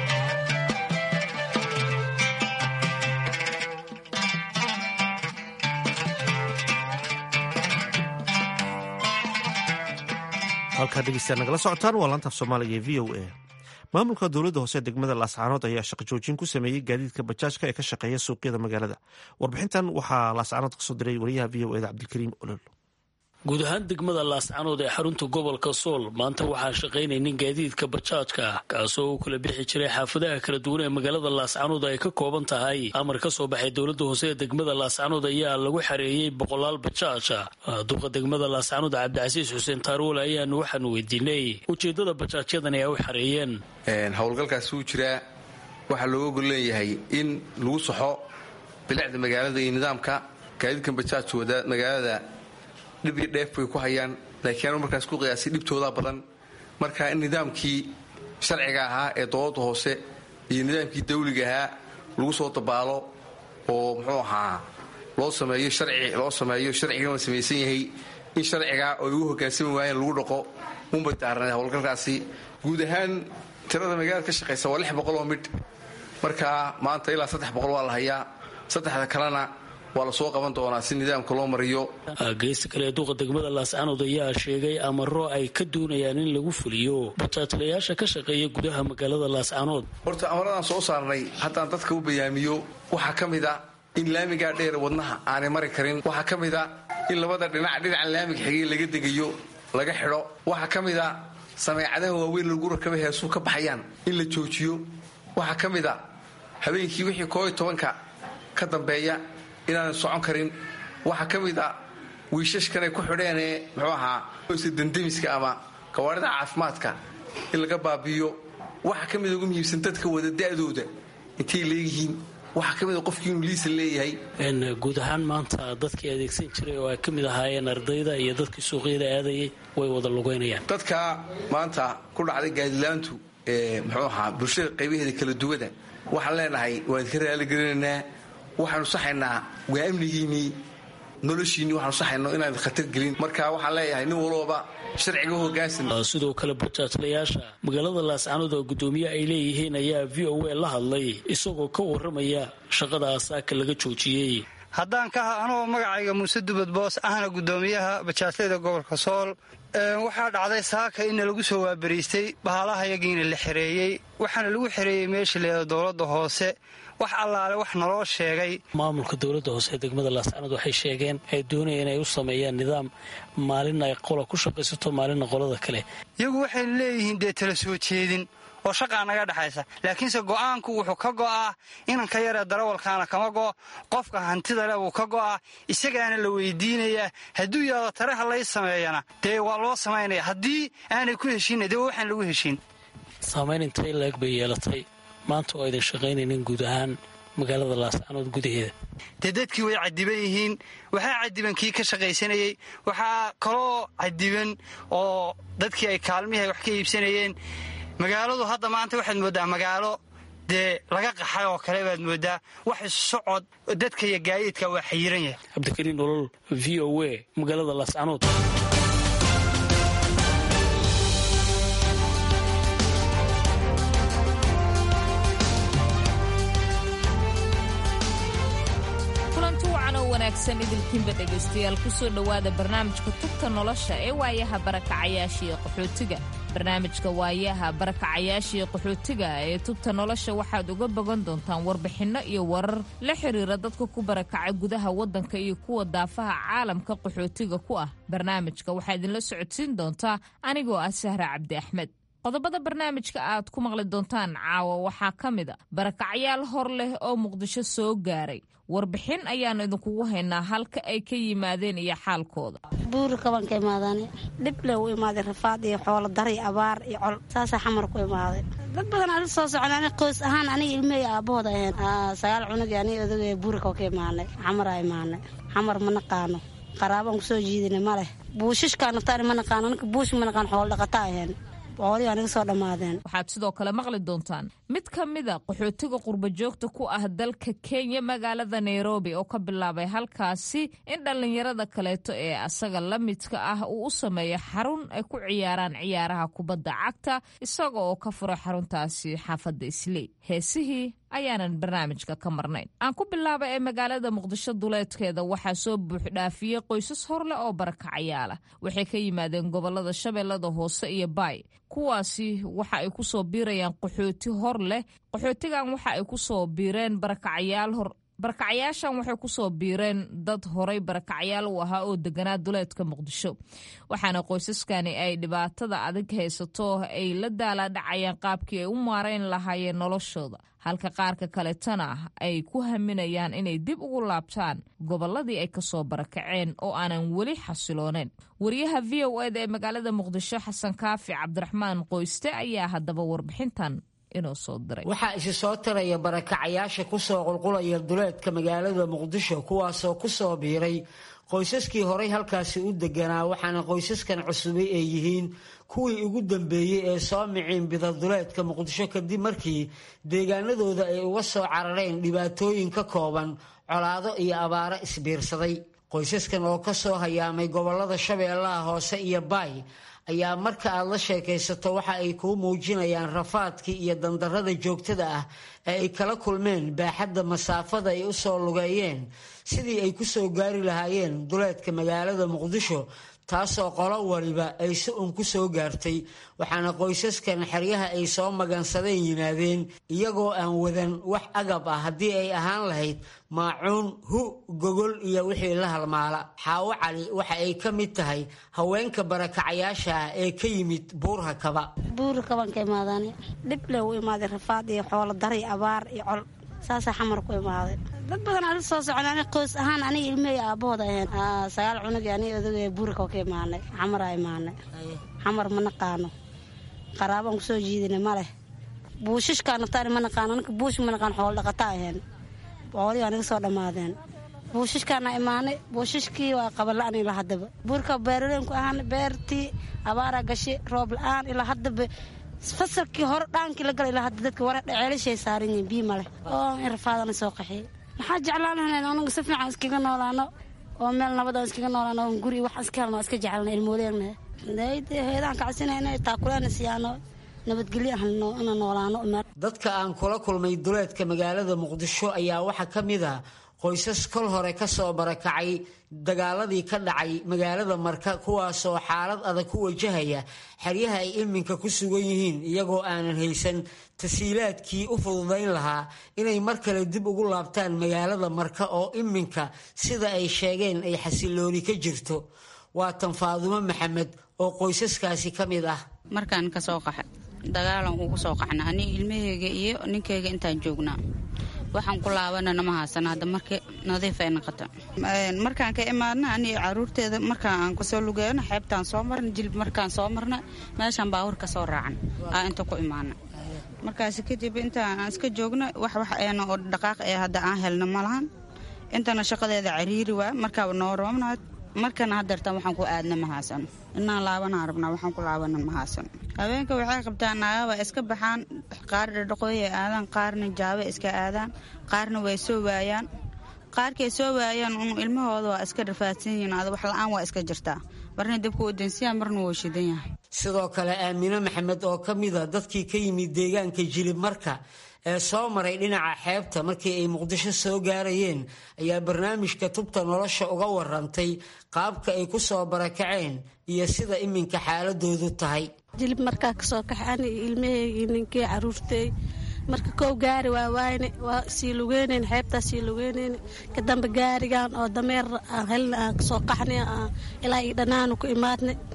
halkaa dhegeystayaal nagala socotaan waa laantaaf soomaaliga ee v o a. maamulka dowladda hoose degmada laascaanood ayaa shaqo joojin ku sameeyey gaadiidka bajaajka ee ka shaqeeya suuqyada magaalada. warbixintan waxaa laascaanood kasoo diray wariyaha v o eda cabdilkariim olol. guud ahaan degmada laascaanood ee xarunta gobolka sool maanta waxaa shaqaynaynin gaadiidka bajaajka kaasoo uu kala bixi jiray xaafadaha kala duwan ee magaalada laascaanood ay ka kooban tahay. amar ka soo baxay dowladda hoose ee degmada laascaanood ayaa lagu xareeyey boqolaal bajaaja. duqa degmada laascaanood cabdicasiis xuseen taaruule ayaanu waxaanu weydiinay ujeedada bajaajyadan ay u xareeyeen. howlgalkaas wuu jiraa waxaa looga gol leeyahay in lagu saxo bilicda magaalada iyo nidaamka gaadiidkan bajaajka wada magaalada dhib iyo dheef bay ku hayaan laakiin anu markaas ku qiyaasay dhibtoodaa badan. marka in nidaamkii sharciga ahaa ee dowladda hoose iyo nidaamkii dawliga ahaa lagu soo dabaalo oo muxuu ahaa loo sameeyo sharci loo sameeyo sharcigan la samaysan yahay in sharcigaa oo ay ugu hoggaansami waayeen lagu dhaqo unbay daaranay howlgalkaasi. guud ahaan tirada magaalada ka shaqaysa waa lix boqol oo midh marka maanta ilaa saddex boqol waa la hayaa saddexda kalena waa la soo qaban doonaa si nidaamka loo mariyo. geysta kale ee duqa degmada laascaanood ayaa sheegay amaro ay ka doonayaan in lagu fuliyo bajaajlayaasha ka shaqeeya gudaha magaalada laascaanood. horta amaradaan soo saarnay haddaan dadka u bayaamiyo waxaa ka mid a in laamigaa dheer wadnaha aanay mari karin. waxaa ka mid a in labada dhinac dhinaca laamiga xigay laga degayo laga xidho. waxaa ka mid a sameecadaha waaweyn lagu rakaba heesuu ka baxayaan in la joojiyo. waxaa ka mid a habeenkii wixii koo iyo tobanka ka dambeeya inaanan socon karin. waxaa ka mid a wiishashkanay ku xidheenee muxuu ahaa dandemiska ama gawaarida caafimaadka in laga baabi'iyo. waxaa ka mid ugu muhiimsan dadka wada da'dooda intay leeyihiin. waxaa ka mid a qofkii inuu liisa leeyahay. guud ahaan maanta dadkii adeegsan jiray oo ay ka mid ahaayeen ardayda iyo dadkii suuqyada aadayay way wada lugaynayaan. dadka maanta ku dhacday gaadilaantu ee muxuu ahaa bulshada qaybaheeda kala duwada waxaan leenahay waan idka raaligelinaynaa. waxaanu saxaynaa waa amnigiinnii noloshiinni waxaanu saxayno inaan khatar gelin. marka waxaan leeyahay nin walooba sharciga hoggaansan. sidoo kale bajaajlayaasha magaalada laascaanood oo guddoomiye ay leeyihiin ayaa v o a la hadlay isagoo ka warramaya shaqada asaaka laga joojiyey. haddaan ka anoo magacayga muuse dubad boos ahna guddoomiyaha bajaajlayda gobolka sool waxaa dhacday saaka ina lagu soo waabariistay bahalaha yagiina la xereeyey. waxaana lagu xereeyey meesha leeda dowladda hoose. wax allaale wax naloo sheegay. maamulka dowladda hoose ee degmada laascaanood waxay sheegeen ay doonayeen inay u sameeyaan nidaam maalin ay qola ku shaqaysato maalinna qolada kale. iyagu waxay leeyihiin dee tala soo jeedin oo shaqaa naga dhexaysa laakiinse go'aanku wuxuu ka go'aa inanka yaree darawalkaana kama go'o qofka hantida leh wuu ka go'aa isagaana la weydiinayaa. hadduu yaado taraha lay sameeyana dee waa loo samaynaya. haddii aanay ku heshiinna dee waxaan lagu heshiin. saamayn intay leeg bay yeelatay maanta oo aydan shaqaynaynin guud ahaan magaalada laascaanood gudaheeda? dee dadkii way cadiban yihiin. waxaa cadiban kii ka shaqaysanayey. waxaa kaloo cadiban oo dadkii ay kaalmihii wax ka iibsanayeen. magaaladu hadda maanta waxaad mooddaa magaalo dee laga qaxay oo kale baad mooddaa. wax issocod dadka iyo gaadiidka waa xayiran yahay. cabdikariin olol v o a magaalada laascaanood. idilkiinba dhegaystayaal kusoo dhowaada barnaamijka tubta nolosha ee waayaha barakacayaashiiyo qaxootiga. barnaamijka waayaha barakacayaashiiyo qaxootiga ee tubta nolosha waxaad uga bogan doontaan warbixinno iyo warar la xiriira dadka ku barakacay gudaha waddanka iyo kuwa daafaha caalamka qaxootiga ku ah. barnaamijka waxaa idinla socodsiin doontaa anigoo ah sahra cabdi axmed. qodobada barnaamijka aad ku maqli doontaan caawa waxaa ka mid a barakacyaal hor leh oo muqdisho soo gaaray warbixin ayaanu idinkugu haynaa halka ay ka yimaadeen iyo xaalkooda. buur kaban ka imaadaan dib leh u imaaday rafaad iyo xoolo dari abaar iyo col saasa xamar ku imaaday dad badan aan soo soconaan qoys ahaan aniga ilmey aabahooda ahayn sagaal cunug yani odaga buur ka ka imaanay xamar ay imaanay xamar ma naqaano qaraabaan ku soo jiidinay ma leh buushishka naftaan ma naqaano ninka buush ma naqaan xoolo dhaqata ahayn waxaad sidoo kale maqli doontaan mid ka mida qaxootiga qurba joogta ku ah dalka Kenya magaalada Nairobi oo ka bilaabay halkaasi in dhalinyarada kaleeto ee asaga la midka ah uu u sameeyo xarun ay ku ciyaaraan ciyaaraha kubadda cagta isaga oo ka furo xaruntaasi xaafadda Islii. Heesihii ayaanan barnaamijka ka marnayn. Aan ku bilaabay ee magaalada Muqdisho duleedkeeda waxaa soo buux dhaafiyay qoysas horle oo barakacayaal ah. Waxay ka yimaadeen gobolada Shabeellada Hoose iyo Bay. Kuwaasi waxa ay ku soo biirayaan qaxooti hor leh. Qaxootigan waxa ay ku soo biireen barakacayaal hor barakacayaashan waxay ku soo biireen dad horay barakacayaal u ahaa oo deganaa duleedka Muqdisho. Waxaana qoysaskani ay dhibaatada adag haysato ay la daala dhacayaan qaabkii ay u maarayn lahaayeen noloshooda. halka qaarka kaletana ay ku haminayaan inay dib ugu laabtaan gobolladii ay ka soo barakaceen oo aanan weli xasilooneyn. wariyaha v o eda ee magaalada Muqdisho Xasan Kaafi Cabdiraxmaan Qoyste ayaa haddaba warbixintan inoo soo diray. waxaa isi soo taraya barakacayaasha ku soo qulqulaya duleedka magaalada Muqdisho kuwaasoo ku soo biiray qoysaskii horay halkaasi u deganaa waxaana qoysaskan cusubay ay yihiin kuwii ugu dambeeyey ee soo miciin bida duleedka Muqdisho kadib markii deegaanadooda ay uga soo carareen dhibaatooyin ka kooban colaado iyo abaaro isbiirsaday. qoysaskan oo ka soo hayaamay gobolada Shabeellaha Hoose iyo Bay ayaa marka aad la sheekaysato waxa ay ku muujinayaan rafaadkii iyo dandarrada joogtada ah ee ay kala kulmeen baaxadda masaafada ay u soo lugeeyeen sidii ay ku soo gaari lahaayeen duleedka magaalada Muqdisho taasoo qolo waliba ay si un ku soo gaartay. waxaana qoysaskan xeryaha ay soo magansadeen yimaadeen iyagoo aan wadan wax agab ah haddii ay ahaan lahayd maacuun hu gogol iyo wixii la halmaala. Xaawo Cali waxa ay ka mid tahay haweenka barakacayaasha ah ee ka yimid buurha kaba buur kaban ka imaadaan dib leh u imaaday rafaad iyo xoolo dari abaar iyo col saasa xamar ku imaaday dad badan aan soo soconaan qoys ahaan aniga ilmey aabahooda ahayn sagaal cunug yani odaga buur ka ka imaanay xamar ay imaanay xamar ma naqaano qaraabaan ku soo jiidinay ma leh buushishka naftaan ma naqaano ninka buush ma naqaan xoolo dhaqata ahayn xoolihii aniga soo dhammaadeen buushishkaana imaanay buushishkii waa qaban la-aan ilaa haddaba buurka beeraleen ku ahaan beertii abaaraa gashay roob la-aan ilaa haddaba fasalkii hore dhaankii la galay ilaa hadda dadka wara ceelashay saaran yihiin biyo ma leh oo in rafaadana soo qaxiyey. maxaa jeclaan lahayn anaga si fiican iskaga noolaano oo meel nabad aan iskaga noolaano oo guri wax iska helno iska jecelna ilmooleena dayde heedaan kacsinayna taakuleena siyaano nabadgelyo ahno inaan noolaano. dadka aan kula kulmay duleedka magaalada Muqdisho ayaa waxa ka mid ah qoysas kol hore ka soo barakacay dagaaladii ka dhacay magaalada Marka kuwaasoo xaalad adag ku wajahaya xeryaha ay iminka ku sugan yihiin iyagoo aanan haysan tasiilaadkii u fududayn lahaa inay mar kale dib ugu laabtaan magaalada Marka oo iminka sida ay sheegeen ay xasilooni ka jirto. waa tan Faadumo Maxamed oo qoysaskaasi ka mid ah. markaan ka soo qaxay dagaalan ugu soo qaxnaa ani ilmahayga iyo ninkayga intaan joognaa waxaan ku laabanana ma haasana hadda markii nadiif ay noqoto markaan ka imaadna ani caruurteeda markaan aan ku soo lugeeyna xeebtaan soo marna jilib markaan soo marna meeshan baawur ka soo raacan aan inta ku imaana markaas kadib inta aan iska joogna wax wax ayna oo dhaqaaq ee hadda aan helna malahan intana shaqadeeda cariiri waa markaa noo roomnaad markana hadartan waxaan ku aadna ma haasano inaan laabana rabnaa waxaan ku laabana ma haasano. haweenka waxay qabtaan naagaba iska baxaan qaar dhaqooy aadaan qaarna jaabe iska aadaan qaarna way soo waayaan qaarkay soo waayaan un ilmahooda waa iska rafaadsan yihiin ada wax la'aan waa iska jirtaa marna dibku u dansiyaa marna wuu shidan yahay. sidoo kale Aamina Maxamed oo ka mid ah dadkii ka yimid deegaanka Jilib Marka ee soo maray dhinaca xeebta markii ay Muqdisho soo gaarayeen ayaa barnaamijka Tubta Nolosha uga warantay qaabka ay ku soo barakaceen iyo sida iminka xaaladoodu tahay. Jilib Marka ka soo kaxaan ilmahayga ninkii caruurtay marka koow gaari waa waayne waa sii lugeyneen xeebta sii lugeyneen ka dambe gaarigan oo dameer aan helna aan soo qaxnay ilaa ay dhanaan ku imaadnay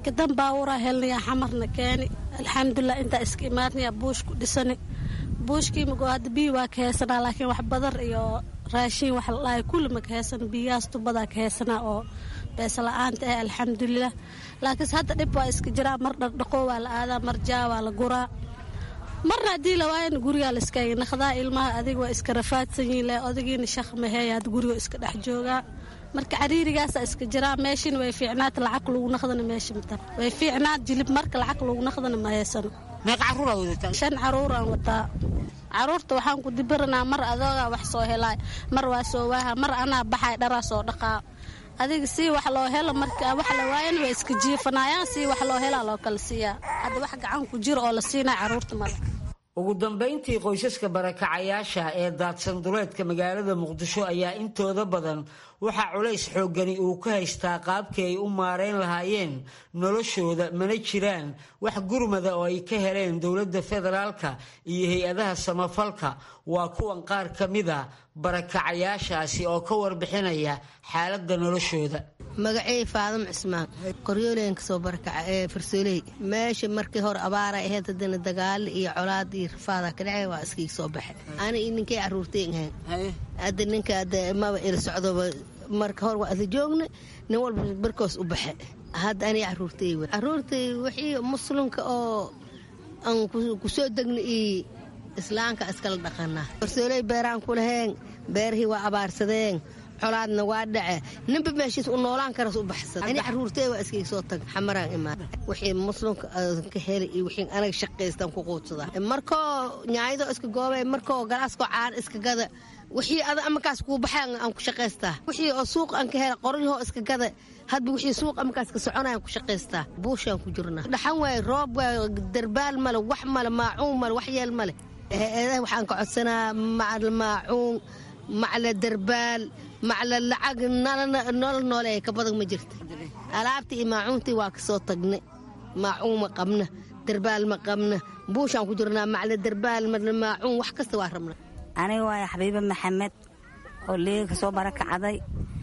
kadan baawuraa helnaya xamarna keeni alxamdulilah intaa iska imaadnaya buush ku dhisani buushkii magoo hadda biyo waa ka heesanaa laakiin wax badar iyo raashiin wax la dhahay kulli ma ka heesan biyahaas tubadaa ka heesanaa oo bees la-aanta ah alxamdulilah laakiinse hadda dhib waa iska jiraa mar dhaqdhaqoo waa la aadaa mar jaa waa la guraa marna haddii la waayana gurigaa la iskaaga naqdaa ilmaha adiga waa iska rafaadsan yihiin le odagiina shaq maheeya hadda guriga iska dhex joogaa marka cariirigaasa iska jiraa meeshin way fiicnaata lacag lagu naqdana meesha matan way fiicnaat jilib marka lacag lagu naqdana ma heesano meeqa caruuraa wadataa shan caruuraan wataa caruurta waxaan ku dibiranaa mar adoogaa wax soo helaay mar waa soo waaha mar anaa baxay dharaa soo dhaqaa adiga sii wax loo helo marka wax la waayana way iska jiifanayaan sii wax loo helaa loo kala siiyaa hadda wax gacan ku jiro oo la siinaa caruurta male ugu dambayntii qoysaska barakacayaasha ee daadsan duleedka magaalada muqdisho ayaa intooda badan waxaa culays xooggani uu ka haystaa qaabkii ay u maareyn lahaayeen noloshooda mana jiraan wax gurmada oo ay ka heleen dowladda federaalka iyo hay-adaha samafalka waa kuwan qaar ka mida barakacayaashaasi oo ka warbixinaya xaaladda noloshooda magacey faadam cismaan qoryooleyn kasoo barakaca ee farsooley meesha markii hore abaara ahayd haddana dagaalo iyo colaad iyo rafaada ka dhacay waa iskii soo baxay ani iyo ninkay caruurteen ahayn hadda ninka hadda maba ila socdoba marka hore waa ada joogna nin walba barkoos u baxe hadda ani caruurtay w caruurtay wixii muslimka oo aan kusoo degna iyo islaamka iskala dhaqanaa farsooley beeraan ku laheen beerihii waa abaarsadeen colaadna waa dhace ninba meeshiis u noolaan karas u baxsan ani caruurtay waa iskii soo tag xamaraan imaan wixii muslimka ka helay iyo wixii anaga shaqaystaan ku quudsadaa markoo nyaayado iska goobay markoo galaaskoo caan iska gada wixii ada amakaas kuu baxaan aan ku shaqaystaa wixii oo suuq aan ka helay qoryahoo iska gada hadba wixii suuq amakaas ka soconayaan ku shaqaystaa buushaan ku jirnaa dhaxan waay roob waay darbaal male wax male maacuun male wax yeel male eedaha waxaan ka codsanaa macal maacuun macla darbaal macla lacag nolol noole ka badan ma jirta alaabtii iyo maacuuntii waa ka soo tagnay maacuun ma qabna darbaal ma qabna buushaan ku jirnaa macla darbaal maacuun wax kasta waa rabna aniga waaya xabiiba maxamed oo leega ka soo barakacday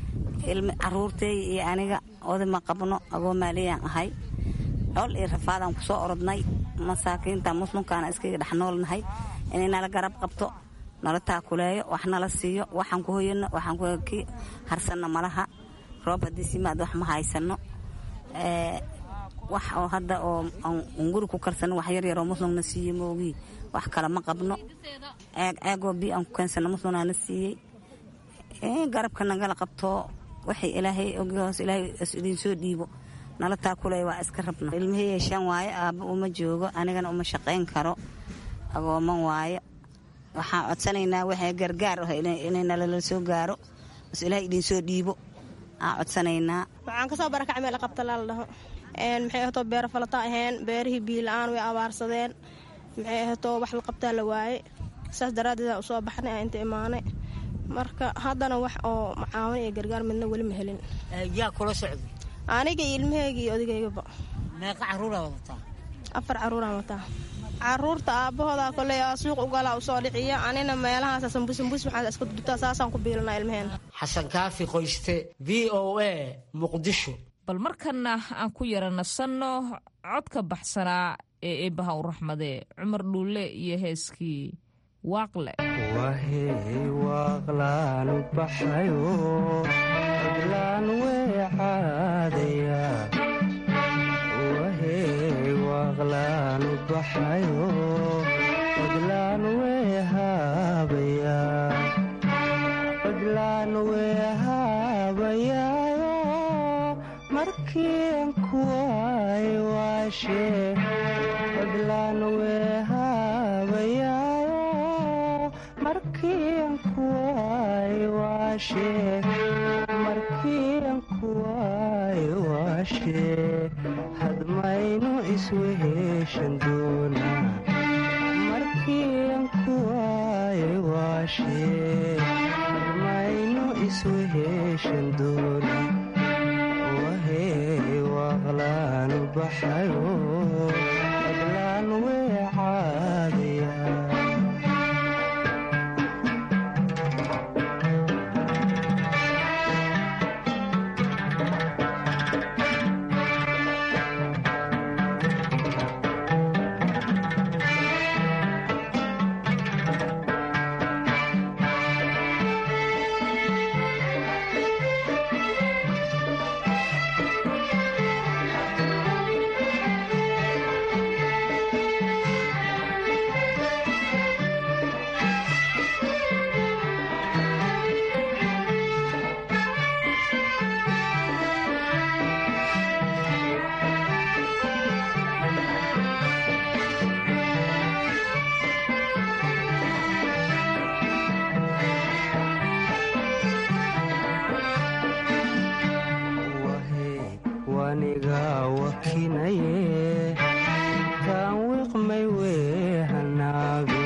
caruurtay iyo aniga oday ma qabno agoo maaliyaan ahay col iyo rafaadaan ku soo orodnay masaakiinta muslimkaana iskaga dhex noolnahay inay nala garab qabto nala taakuleeyo wax nala siiyo waxaan ku hoyano waxaan ku kii harsanno malaha roob haddii simaad wax ma haysano wax oo hadda oo aan guri ku karsano wax yar yaroo muslimna siiye moogii wax kale ma qabno ceeg ceegoo bii aan ku keensano muslimnaana siiyey garabka nagala qabto waxay ilaahay oghoos ilaahay idiin soo dhiibo nala taakuleeyo waa iska rabno ilmihii yeeshaan waaye aabba uma joogo anigana uma shaqayn karo agooman waaye waxaan codsanaynaa waxay gargaar ah inay nalala soo gaaro bas ilaahay idiin soo dhiibo aan codsanaynaa waxaan ka soo barakacay meel qabta la dhaho maxay ahatoo beero falata ahayn beerihii biila-aan way abaarsadeen maxay ahatoo wax la qabtaa la waaye saas daraaddeed u soo baxnay inta imaanay marka haddana wax oo macaawin iyo gargaar midna weli ma helin yaa kula socda aniga iyo ilmahayga iyo odaygayba meeqa caruuraa wadataa afar caruuraan wataa caruurta aabbahooda koley suuq ugalaa usoo dhiciya anina meelahaas sambusambuus waxaa iska dudubtaa saasaan ku biilanaa ilmaheena xasan kaafi qoyste v o a muqdisho bal markana aan ku yara nasanno codka baxsanaa ee eebbaha u raxmadee cumar dhuulle iyo heeskii waaqle wahey waaqlaanu baxayo adlaan weecaadaya waaqlaanu baxayo odlaan weehaabaya odlaan weehaabayaayo markiin kuwaay waashe odlaan weehaabayaayo markiin kuwaay waashe markiin kuwaay waashe hadmaynu isweheshan doonaa markiin kuwaay waashe hadmaynu isweheshan doonaa wahey waaqlaanu baxayo adlaan weecaadaya wakinaye intaan wiqmay weehanaabe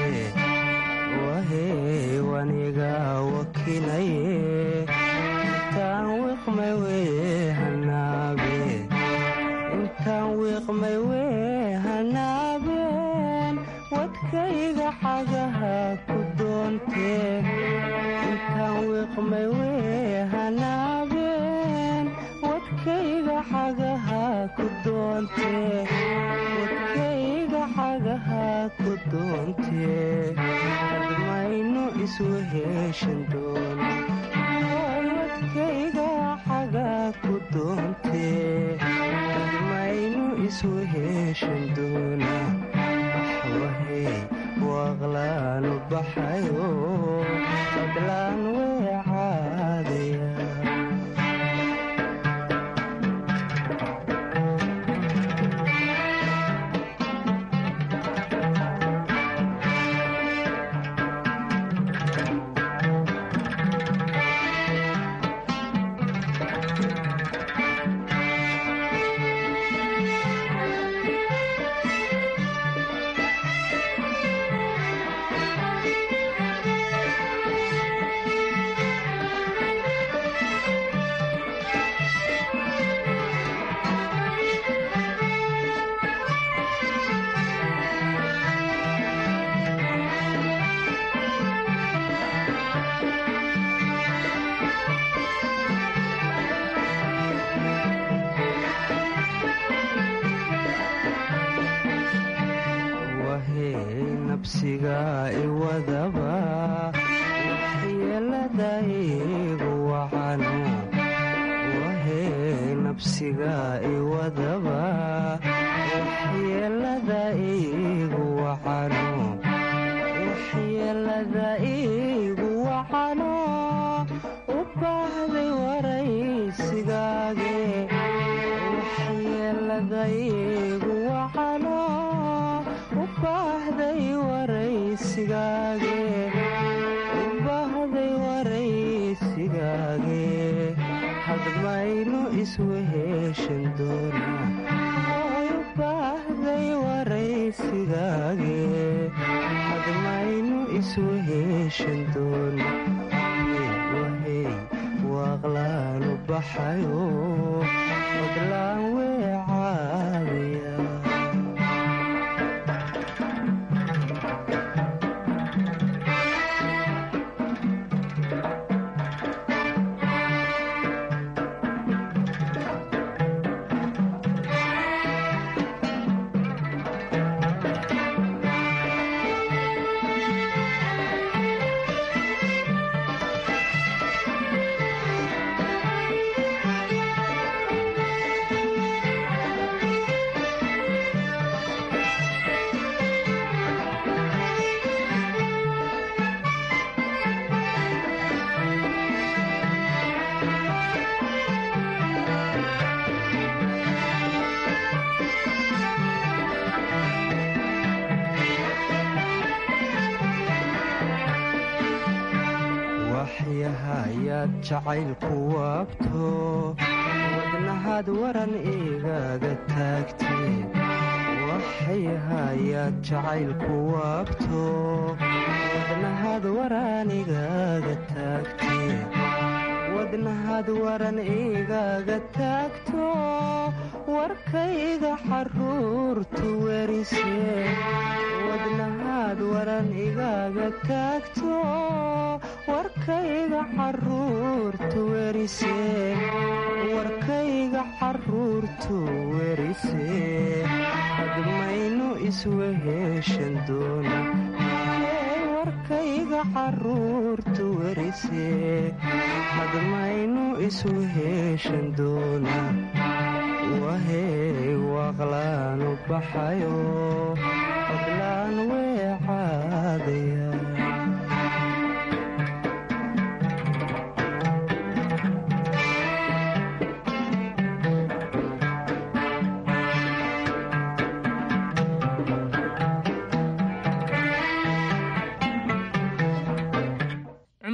wahey waniga wakinaye intaan wiqmay weehanaabe intaan wiqmay weehanaabeen wadkayga xagaha ku doontee intaan wiqmay weehanaabeen wadkayga xagaha ku doontee wadkayga xagaha ku doontee hadmaynu isweheshan doona wadkayga xaga ku doontee hadmaynu isweheshan doona waxwahey waaqlaanu baxayo fadlaan way caadaya nabsiga iwadaba waxyeelada igu wacano wahey nabsiga iwadaba waxyeelada igu wacano waxyeelada igu wacano u baahday waraysigaage waxyeelada igu wacano ubahday waraysigaage ubahday waraysigaage hadmaynu isweheshan doona ubahday waraysigaage hadmaynu isweheshan doona wahey waaqlaanu baxayo fadlaan wee caadaya waxyahayaad jacaylku waabto wadnahaad waran igaga taagtee waxyahayaad jacaylku waabto wadnahaad waran igaga taagtee wadnahaad waran igaga taagto warkayga xaruurtu werisee wadnahaad waran igaga taagto warkayga xaruurtu werisee warkayga xaruurtu werisee hadmaynu isweheshan doona warkayga xaruurtu werisee hadmaynu isweheshan doona wahey waaqlaanu baxayo fadlaan wee caadaya cumar dhuulo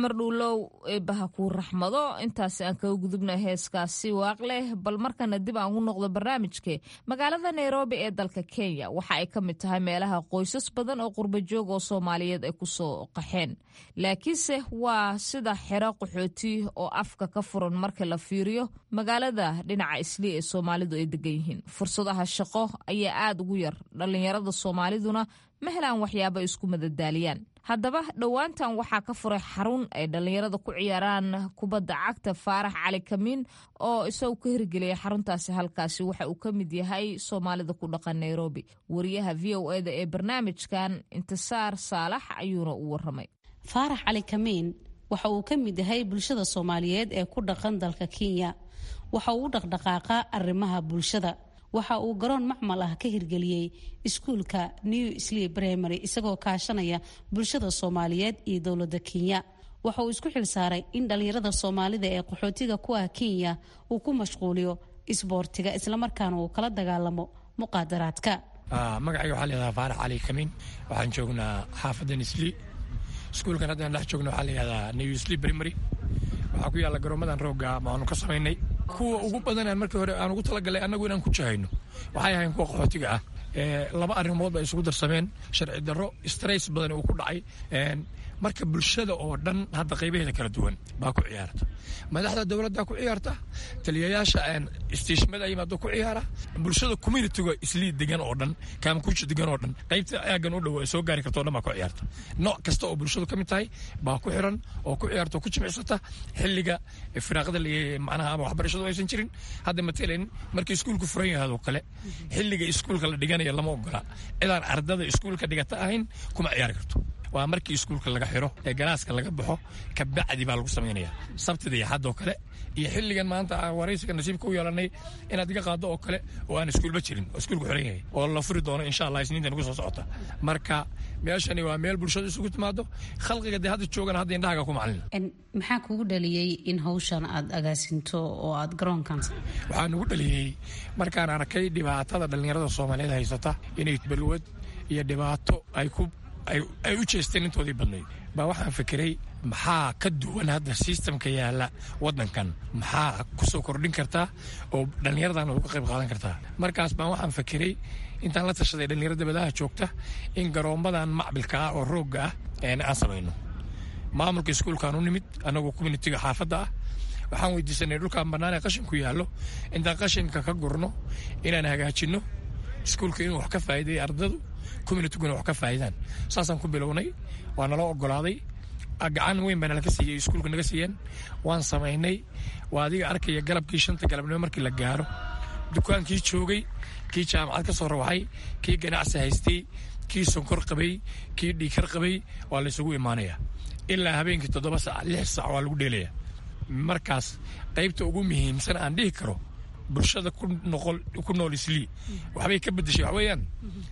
ololow eebbaha kuu raxmado. Intaasi aan kaga gudubna heeskaasi waaq leh. Bal markana dib aan u noqdo barnaamijke. Magaalada Nairobi ee dalka Kenya waxa ay ka mid tahay meelaha qoysas badan oo qurba joog oo Soomaaliyeed ay ku soo qaxeen. Laakiinse waa sida xero qaxooti oo afka ka furan marka la fiiriyo magaalada dhinaca Islii ee Soomaalidu ay degan yihiin. Fursadaha shaqo ayaa aad ugu yar. Dhalinyarada Soomaaliduna ma helaan waxyaabo isku madadaaliyaan. haddaba dhowaantan waxaa ka furay xarun ay dhallinyarada ku ciyaaraan kubadda cagta Faarax Cali Kamiin oo isagu ka hirgeliyay xaruntaasi halkaasi waxa uu ka mid yahay Soomaalida ku dhaqan Nairobi. Wariyaha V O A da ee barnaamijkan Intisaar Saalax ayuuna u waramay. Faarax Cali Kamiin waxa uu ka mid yahay bulshada Soomaaliyeed ee ku dhaqan dalka Kenya. Waxa uu dhaqdhaqaaqa arrimaha bulshada. waxa uu garoon macmal ah ka hirgeliyay iskuulka New Islii Primary isagoo kaashanaya bulshada Soomaaliyeed iyo dowladda Kenya. Waxa uu isku xilsaaray in dhalinyarada Soomaalida ee qaxootiga ku ah Kenya uu ku mashquuliyo isboortiga isla markaana uu kala dagaalamo muqaadaraadka. ah magacayga waxa la yiraahdaa Faarax Cali Kamiin. waxaan joognaa xaafadda Islii. iskuulkan hadda aan dhex joogno waxa la yiraahdaa New Islii Primary. waxa ku yaala garoomadan rooga maanu ka sameynay kuwa ugu badan aan markii hore aan ugu talagalay anagu inaan ku jahayno waxay ahayn kuwa qaxootiga ah ee laba arrimood bay isugu darsameen sharci darro stress badan uu ku dhacay een marka bulshada oo dhan hadda qaybaheeda kala duwan baa ku ciyaarta madaxda dawladda ku ciyaarta taliyayaasha aan istiishmada yimaado ku ciyaara bulshada community-ga Islii degan oo dhan kaam ku degan oo dhan qaybta aagan u dhow ee soo gaari karto dhan ma ku ciyaarta nooc kasta oo bulshada ka mid tahay baa ku xiran oo ku ciyaarto ku jimicsata xilliga firaaqada macnaha ama waxbarashadu aysan jirin hadda matalan markii iskuulku furan yahay oo kale xilliga iskuulka la dhiganayo lama ogola cidaan ardada iskuulka dhigata ahayn kuma ciyaari karto waa markii iskuulka laga xiro ee galaaska laga baxo ka bacdi baa lagu sameeyaa sabtida iyo xad oo kale iyo xilligan maanta aan waraysiga nasiibka u yeelanay inaad iga qaado oo kale oo aan iskuulba jirin oo iskuulku xiran yahay oo la furi doono insha Allah isniinta nagu soo socota marka meeshani waa meel bulshada isugu timaado khalqiga de hadda joogan hadda indhaha ku macalin in maxaa kugu dhaliyay in hawshan aad agaasinto oo aad garoonkan waxaa nagu dhaliyay markaan arkay dhibaatada dhalinyarada Soomaaliyeed haysata inay balwad iyo dhibaato ay ku ay u jeesteen intoodii badnayd baa waxaan fikiray maxaa ka duwan hadda systemka yaala wadankan maxaa ku soo kordhin kartaa oo dhalinyaradan uga qayb qaadan kartaa markaas baan waxaan fikiray intaan la tashaday dhalinyarada badaha joogta in garoomadan macbilka ah oo roogga ah aan samayno maamulka iskuulkaan u nimid anagoo community-ga xaafadda ah waxaan weydiisanay dhulkaan bannaan ee qashinku yaallo intaan qashinka ka gurno inaan hagaajinno iskuulka inuu wax ka faa'iideeyo ardadu community-guna wax ka faa'iidaan saasaan ku bilownay waa nala ogolaaday gacan weyn baa nala ka siiyey iskuulka naga siiyeen waan samaynay waa adiga arkaya galabkii shanta galabnimo markii la gaaro dukaankii joogay kii jaamacad ka soo rawaxay kii ganacsi haystay kii sonkor qabay kii dhiikar qabay waa la isugu imaanayaa ilaa habeenkii toddoba saac lix saac waa lagu dheelayaa markaas qaybta ugu muhiimsan aan dhihi karo bulshada ku noqol ku nool Islii waxbay ka bedeshay wax weeyaan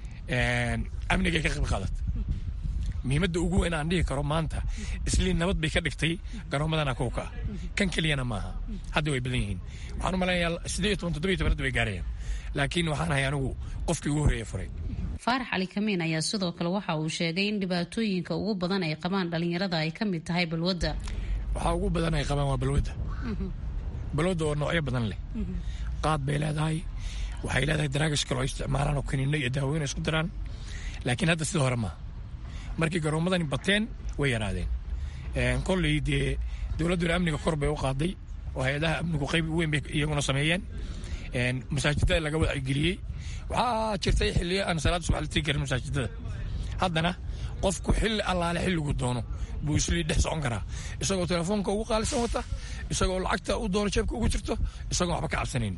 een amniga ka qayb qaadat muhiimadda ugu weyn aan dhihi karo maanta Islii nabad bay ka dhigtay garoomadana kooka kan kaliyana maaha hadda way badan yihiin waxaan u maleynayaa siddeed iyo toban toddoba iyo toban way gaarayaan laakiin waxaan ahay anigu qofkii ugu horeeyay furay Faarax Cali Kamiin ayaa sidoo kale waxa uu sheegay in dhibaatooyinka ugu badan ay qabaan dhalinyarada ay ka mid tahay balwadda waxa ugu badan ay qabaan waa balwadda balwadda oo noocyo badan leh qaad bay leedahay waxay leedahay daraagish kale oo isticmaalaan oo kaniinno iyo daawooyin isku daraan laakiin hadda sida hore ma markii garoomadani bateen way yaraadeen kolley dee dowladuna amniga kor bay u qaaday oo hay-adaha amnigu qayb weyn bay iyaguna sameeyeen masaajidada laga wacyigeliyey waxaa jirtay xilliyo aan salaad subax la tegi karin masaajidada haddana qofku xilli allaale xilligu doono buu Islii dhex socon karaa isagoo telefoonka ugu qaalisan wata isagoo lacagta u doono jeebka ugu jirto isagoo waxba ka cabsanayn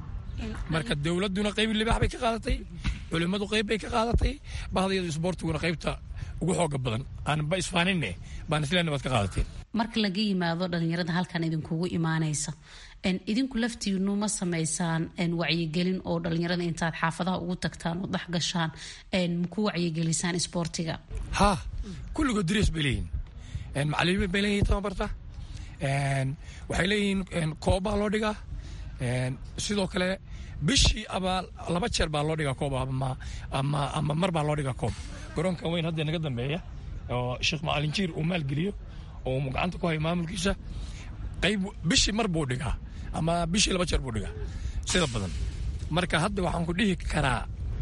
marka dawladuna qayb libaax bay ka qaadatay culimadu qayb bay ka qaadatay bahdiyada isboortiguna qaybta ugu xooga badan aan ba isfaaninne baan isla nabad ka qaadateen marka laga yimaado dhalinyarada halkan idinkugu imaanaysa in idinku laftiinu ma sameysaan in wacyigelin oo dhalinyarada intaad xaafadaha ugu tagtaan oo dhax gashaan in ku wacyigelisaan isboortiga ha kulligo diris beleyn in macallimiin beleyn tababarta in waxay leeyihiin kooba loo dhigaa in sidoo kale bishii aba laba jeer baa loo dhigaa kooba ama ama ama mar baa loo dhigaa koob garoonkan weyn hadda naga dambeeya oo Sheekh Macallin Jiir uu maalgeliyo oo gacanta ku haya maamulkiisa qayb bishii mar buu dhigaa ama bishii laba jeer buu dhigaa sida badan marka hadda waxaan ku dhihi karaa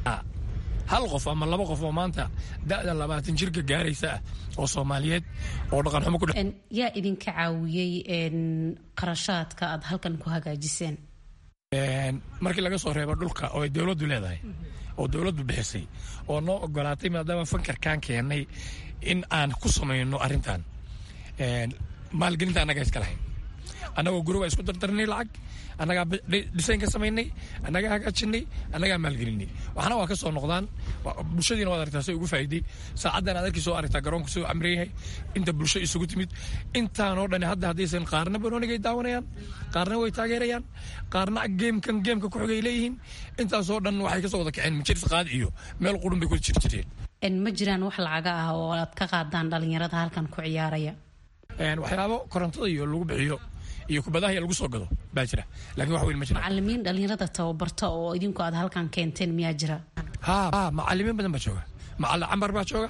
hal qof ama laba qof oo maanta da'da labaatan jirka gaaraysa oo Soomaaliyeed oo dhaqan xumo ku dhaxay yaa idinka caawiyay in qarashaadka aad halkan ku hagaajiseen een markii laga soo reebo dhulka oo dawladdu leedahay oo dawladdu bixisay oo noo ogolaatay maadaama fankarkaan keenay in aan ku sameeyno arintan een maalgelinta anaga iska lahayn anagoo guriga isku dardarnay lacag anaga design ka sameynay anaga hagaajinay anaga maalgelinay waxana waa ka soo noqdaan bulshadiina wada aragtaa say ugu faa'iiday saacadan aad arkii soo aragtaa garoonka soo amreeyay inta bulsho isugu timid intaan oo dhan hadda hadaysan qaarna banoonigay daawanayaan qaarna way taageerayaan qaarna gamekan gameka ku xigay leeyihiin intaas oo dhan waxay ka soo wada kaceen majlis qaad iyo meel qurun bay ku jirjireen in ma jiraan wax lacag ah oo aad ka qaadaan dhalinyarada halkan ku ciyaaraya een waxyaabo korontada iyo lagu bixiyo iyo kubadaha lagu soo gado baa jira laakiin wax weyn ma jira macallimiin dhalinyarada tababarta oo idinku aad halkan keenteen miyaa jira ha ha macallimiin badan baa jooga macallin Cambar baa jooga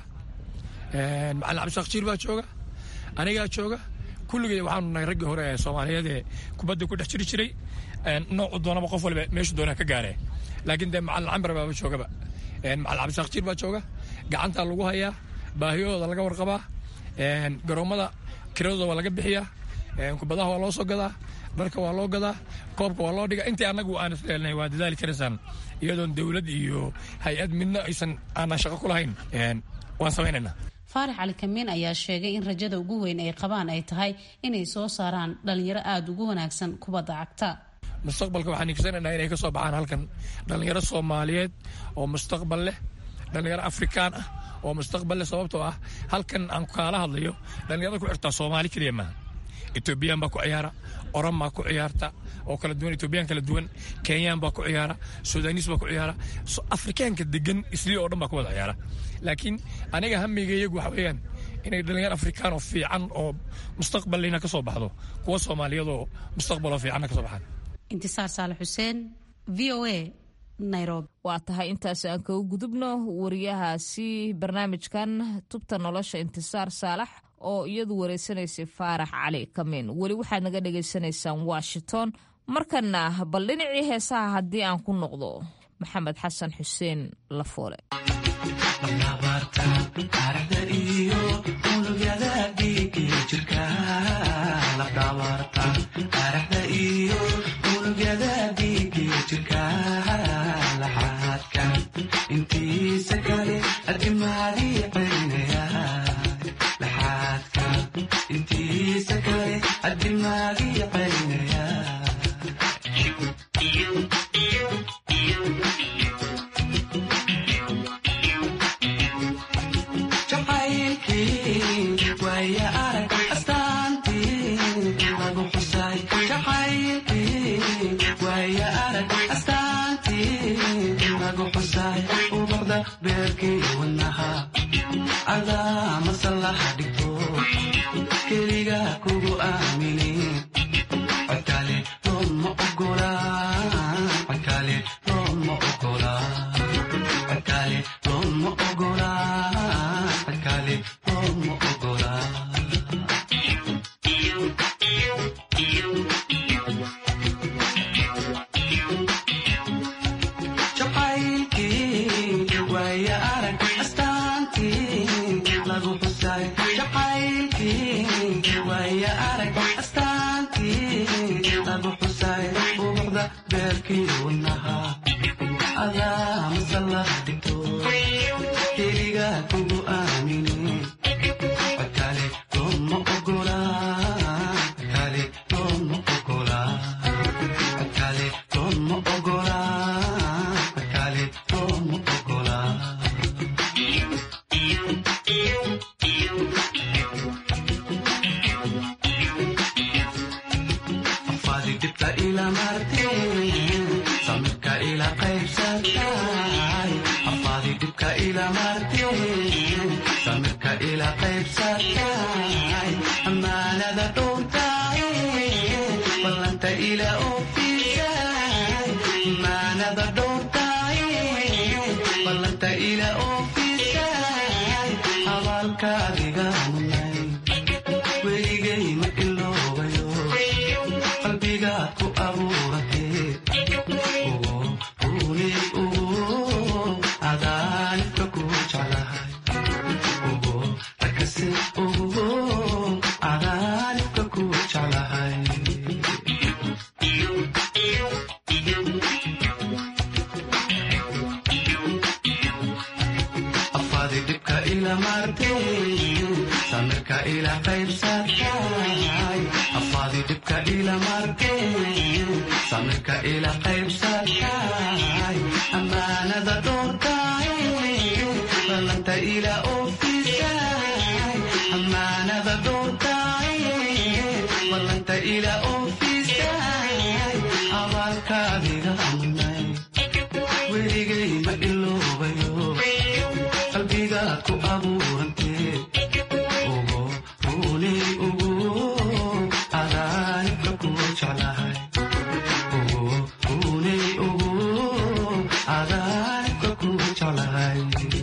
een macallin Cabdi baa jooga aniga jooga kulligay waxaanu nahay rag hore ee Soomaaliyeed ee kubadda ku dhex jiri jiray een nooc doonaba qof walba meesha doona ka gaaree laakiin de macallin Cambar baa jooga een macallin Cabdi baa jooga gacanta lagu hayaa baahiyooda laga warqabaa een garoomada kiradooda waa laga bixiyaa een kubadaha waa loo soo gadaa dharka waa loo gadaa koobka waa loo dhigaa intii anagu aan isleelnay waa dadaal karaysan iyadoo dawlad iyo hay'ad midna aysan aan shaqo ku lahayn een waan sameeynaa Faarax Cali Kamiin ayaa sheegay in rajada ugu weyn ay qabaan ay tahay inay soo saaraan dhalinyaro aad ugu wanaagsan kubadda cagta mustaqbalka waxaan iibsanaynaa inay ka soo baxaan halkan dhalinyaro Soomaaliyeed oo mustaqbal leh dhalinyaro Afrikaan ah oo mustaqbal leh sababtoo ah halkan aan kala hadlayo dhalinyarada ku xirta Soomaali kaliya ma Ethiopian baa ku ciyaara Oran baa ku ciyaarta oo kala duwan Ethiopian kala duwan Kenyan baa ku ciyaara Sudanese baa ku ciyaara Afrikaanka degan isli oo dhan baa ku wada ciyaara laakiin aniga hamigaygu waxa weeyaan inay dhalinyaro Afrikaan oo fiican oo mustaqbalina ka soo baxdo kuwa Soomaaliyeed oo mustaqbal fiican ka soo baxaan Intisaar Saalax Xuseen V O A Nairobi waa tahay intaas aan ka gudubno wariyahaasi barnaamijkan tubta nolosha Intisaar Saalax oo iyadu wareysanaysay Faarax Cali Kamiin wali waxaad naga dhageysanaysaan Washington markana bal dhinacii heesaha haddii aan ku noqdo Maxamed Xasan Xuseen Lafoole intiisa kale adimaadii qaynaya laxaadka intiisa kale adimaadii qaynaya jacaylkii waaya arag astaantii lagu xusay jacaylkii waaya arag ubaxda beerkii wadnaha adaa masallaha dhigto keliga kugu aaminin codkale looma ogola codkale looma ogola codkale looma ogola codkale looma ogola beerkii wadnaha adaa masallaha dhigto keliga kugu aaminin codkale looma ogola codkale looma ogola codkale looma ogola codkale looma ogola afaadi dhibta ila martee samirka ila qaybsatay amaanada dhowrtay ballanta ila oofisay amaanada dhowrtay ballanta ila oofisay abaalkaadiga munay weli ila martay samirka ila qaybsatay afaadi dhibka ila martay samirka ila qaybsatay amaanada doortay balanta ila ofisay amaanada doortay balanta ila ofisay abaalkaadiga amnay weligay ma iloobayo qalbigaad ku abuurantee ugu runay ugu adaanibka ku jeclahay ugu runay ugu adaanibka ku jeclahay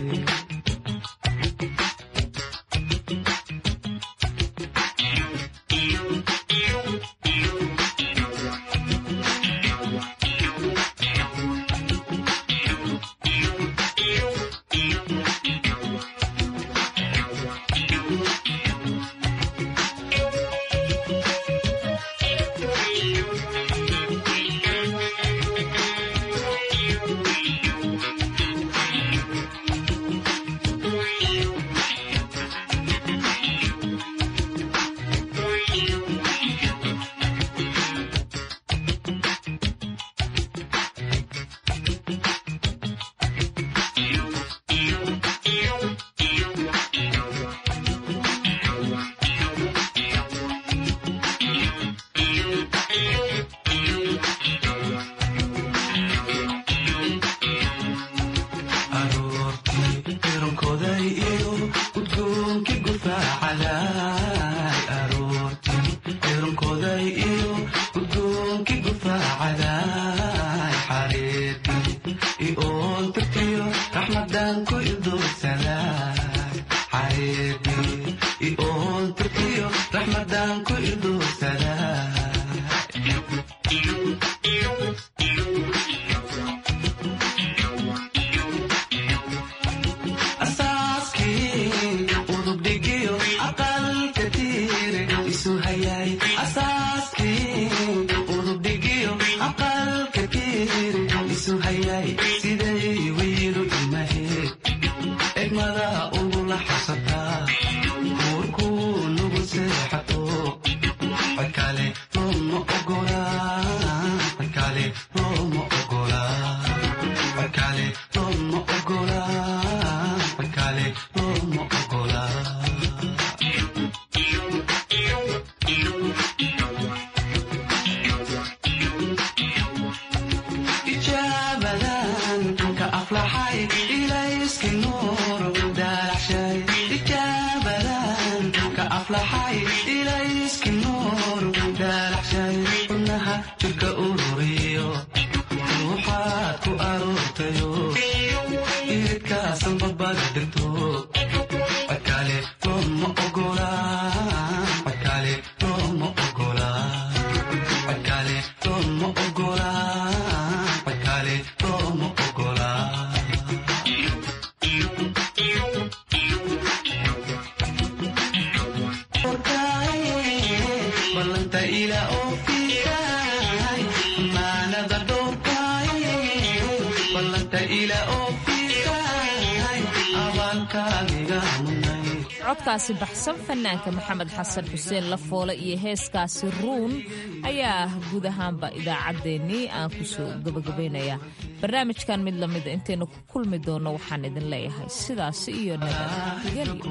codkaasi baxsan fanaanka maxamed xasan xuseen lafoole iyo heeskaasi ruun ayaa guud ahaanba idaacaddeenii aan ku soo gabagabaynayaa barnaamijkan mid lamida intaynu ku kulmi doonno waxaan idin leeyahay sidaasi iyo nabadgelyo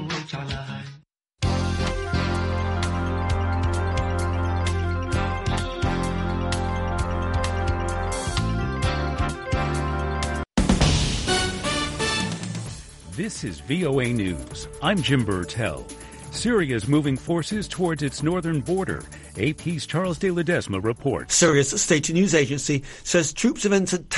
This is V O A News. I'm Jim Burtell. Syria is moving forces towards its northern border. A P's Charles de Ledesma reports. Syria's state news agency says troops have entered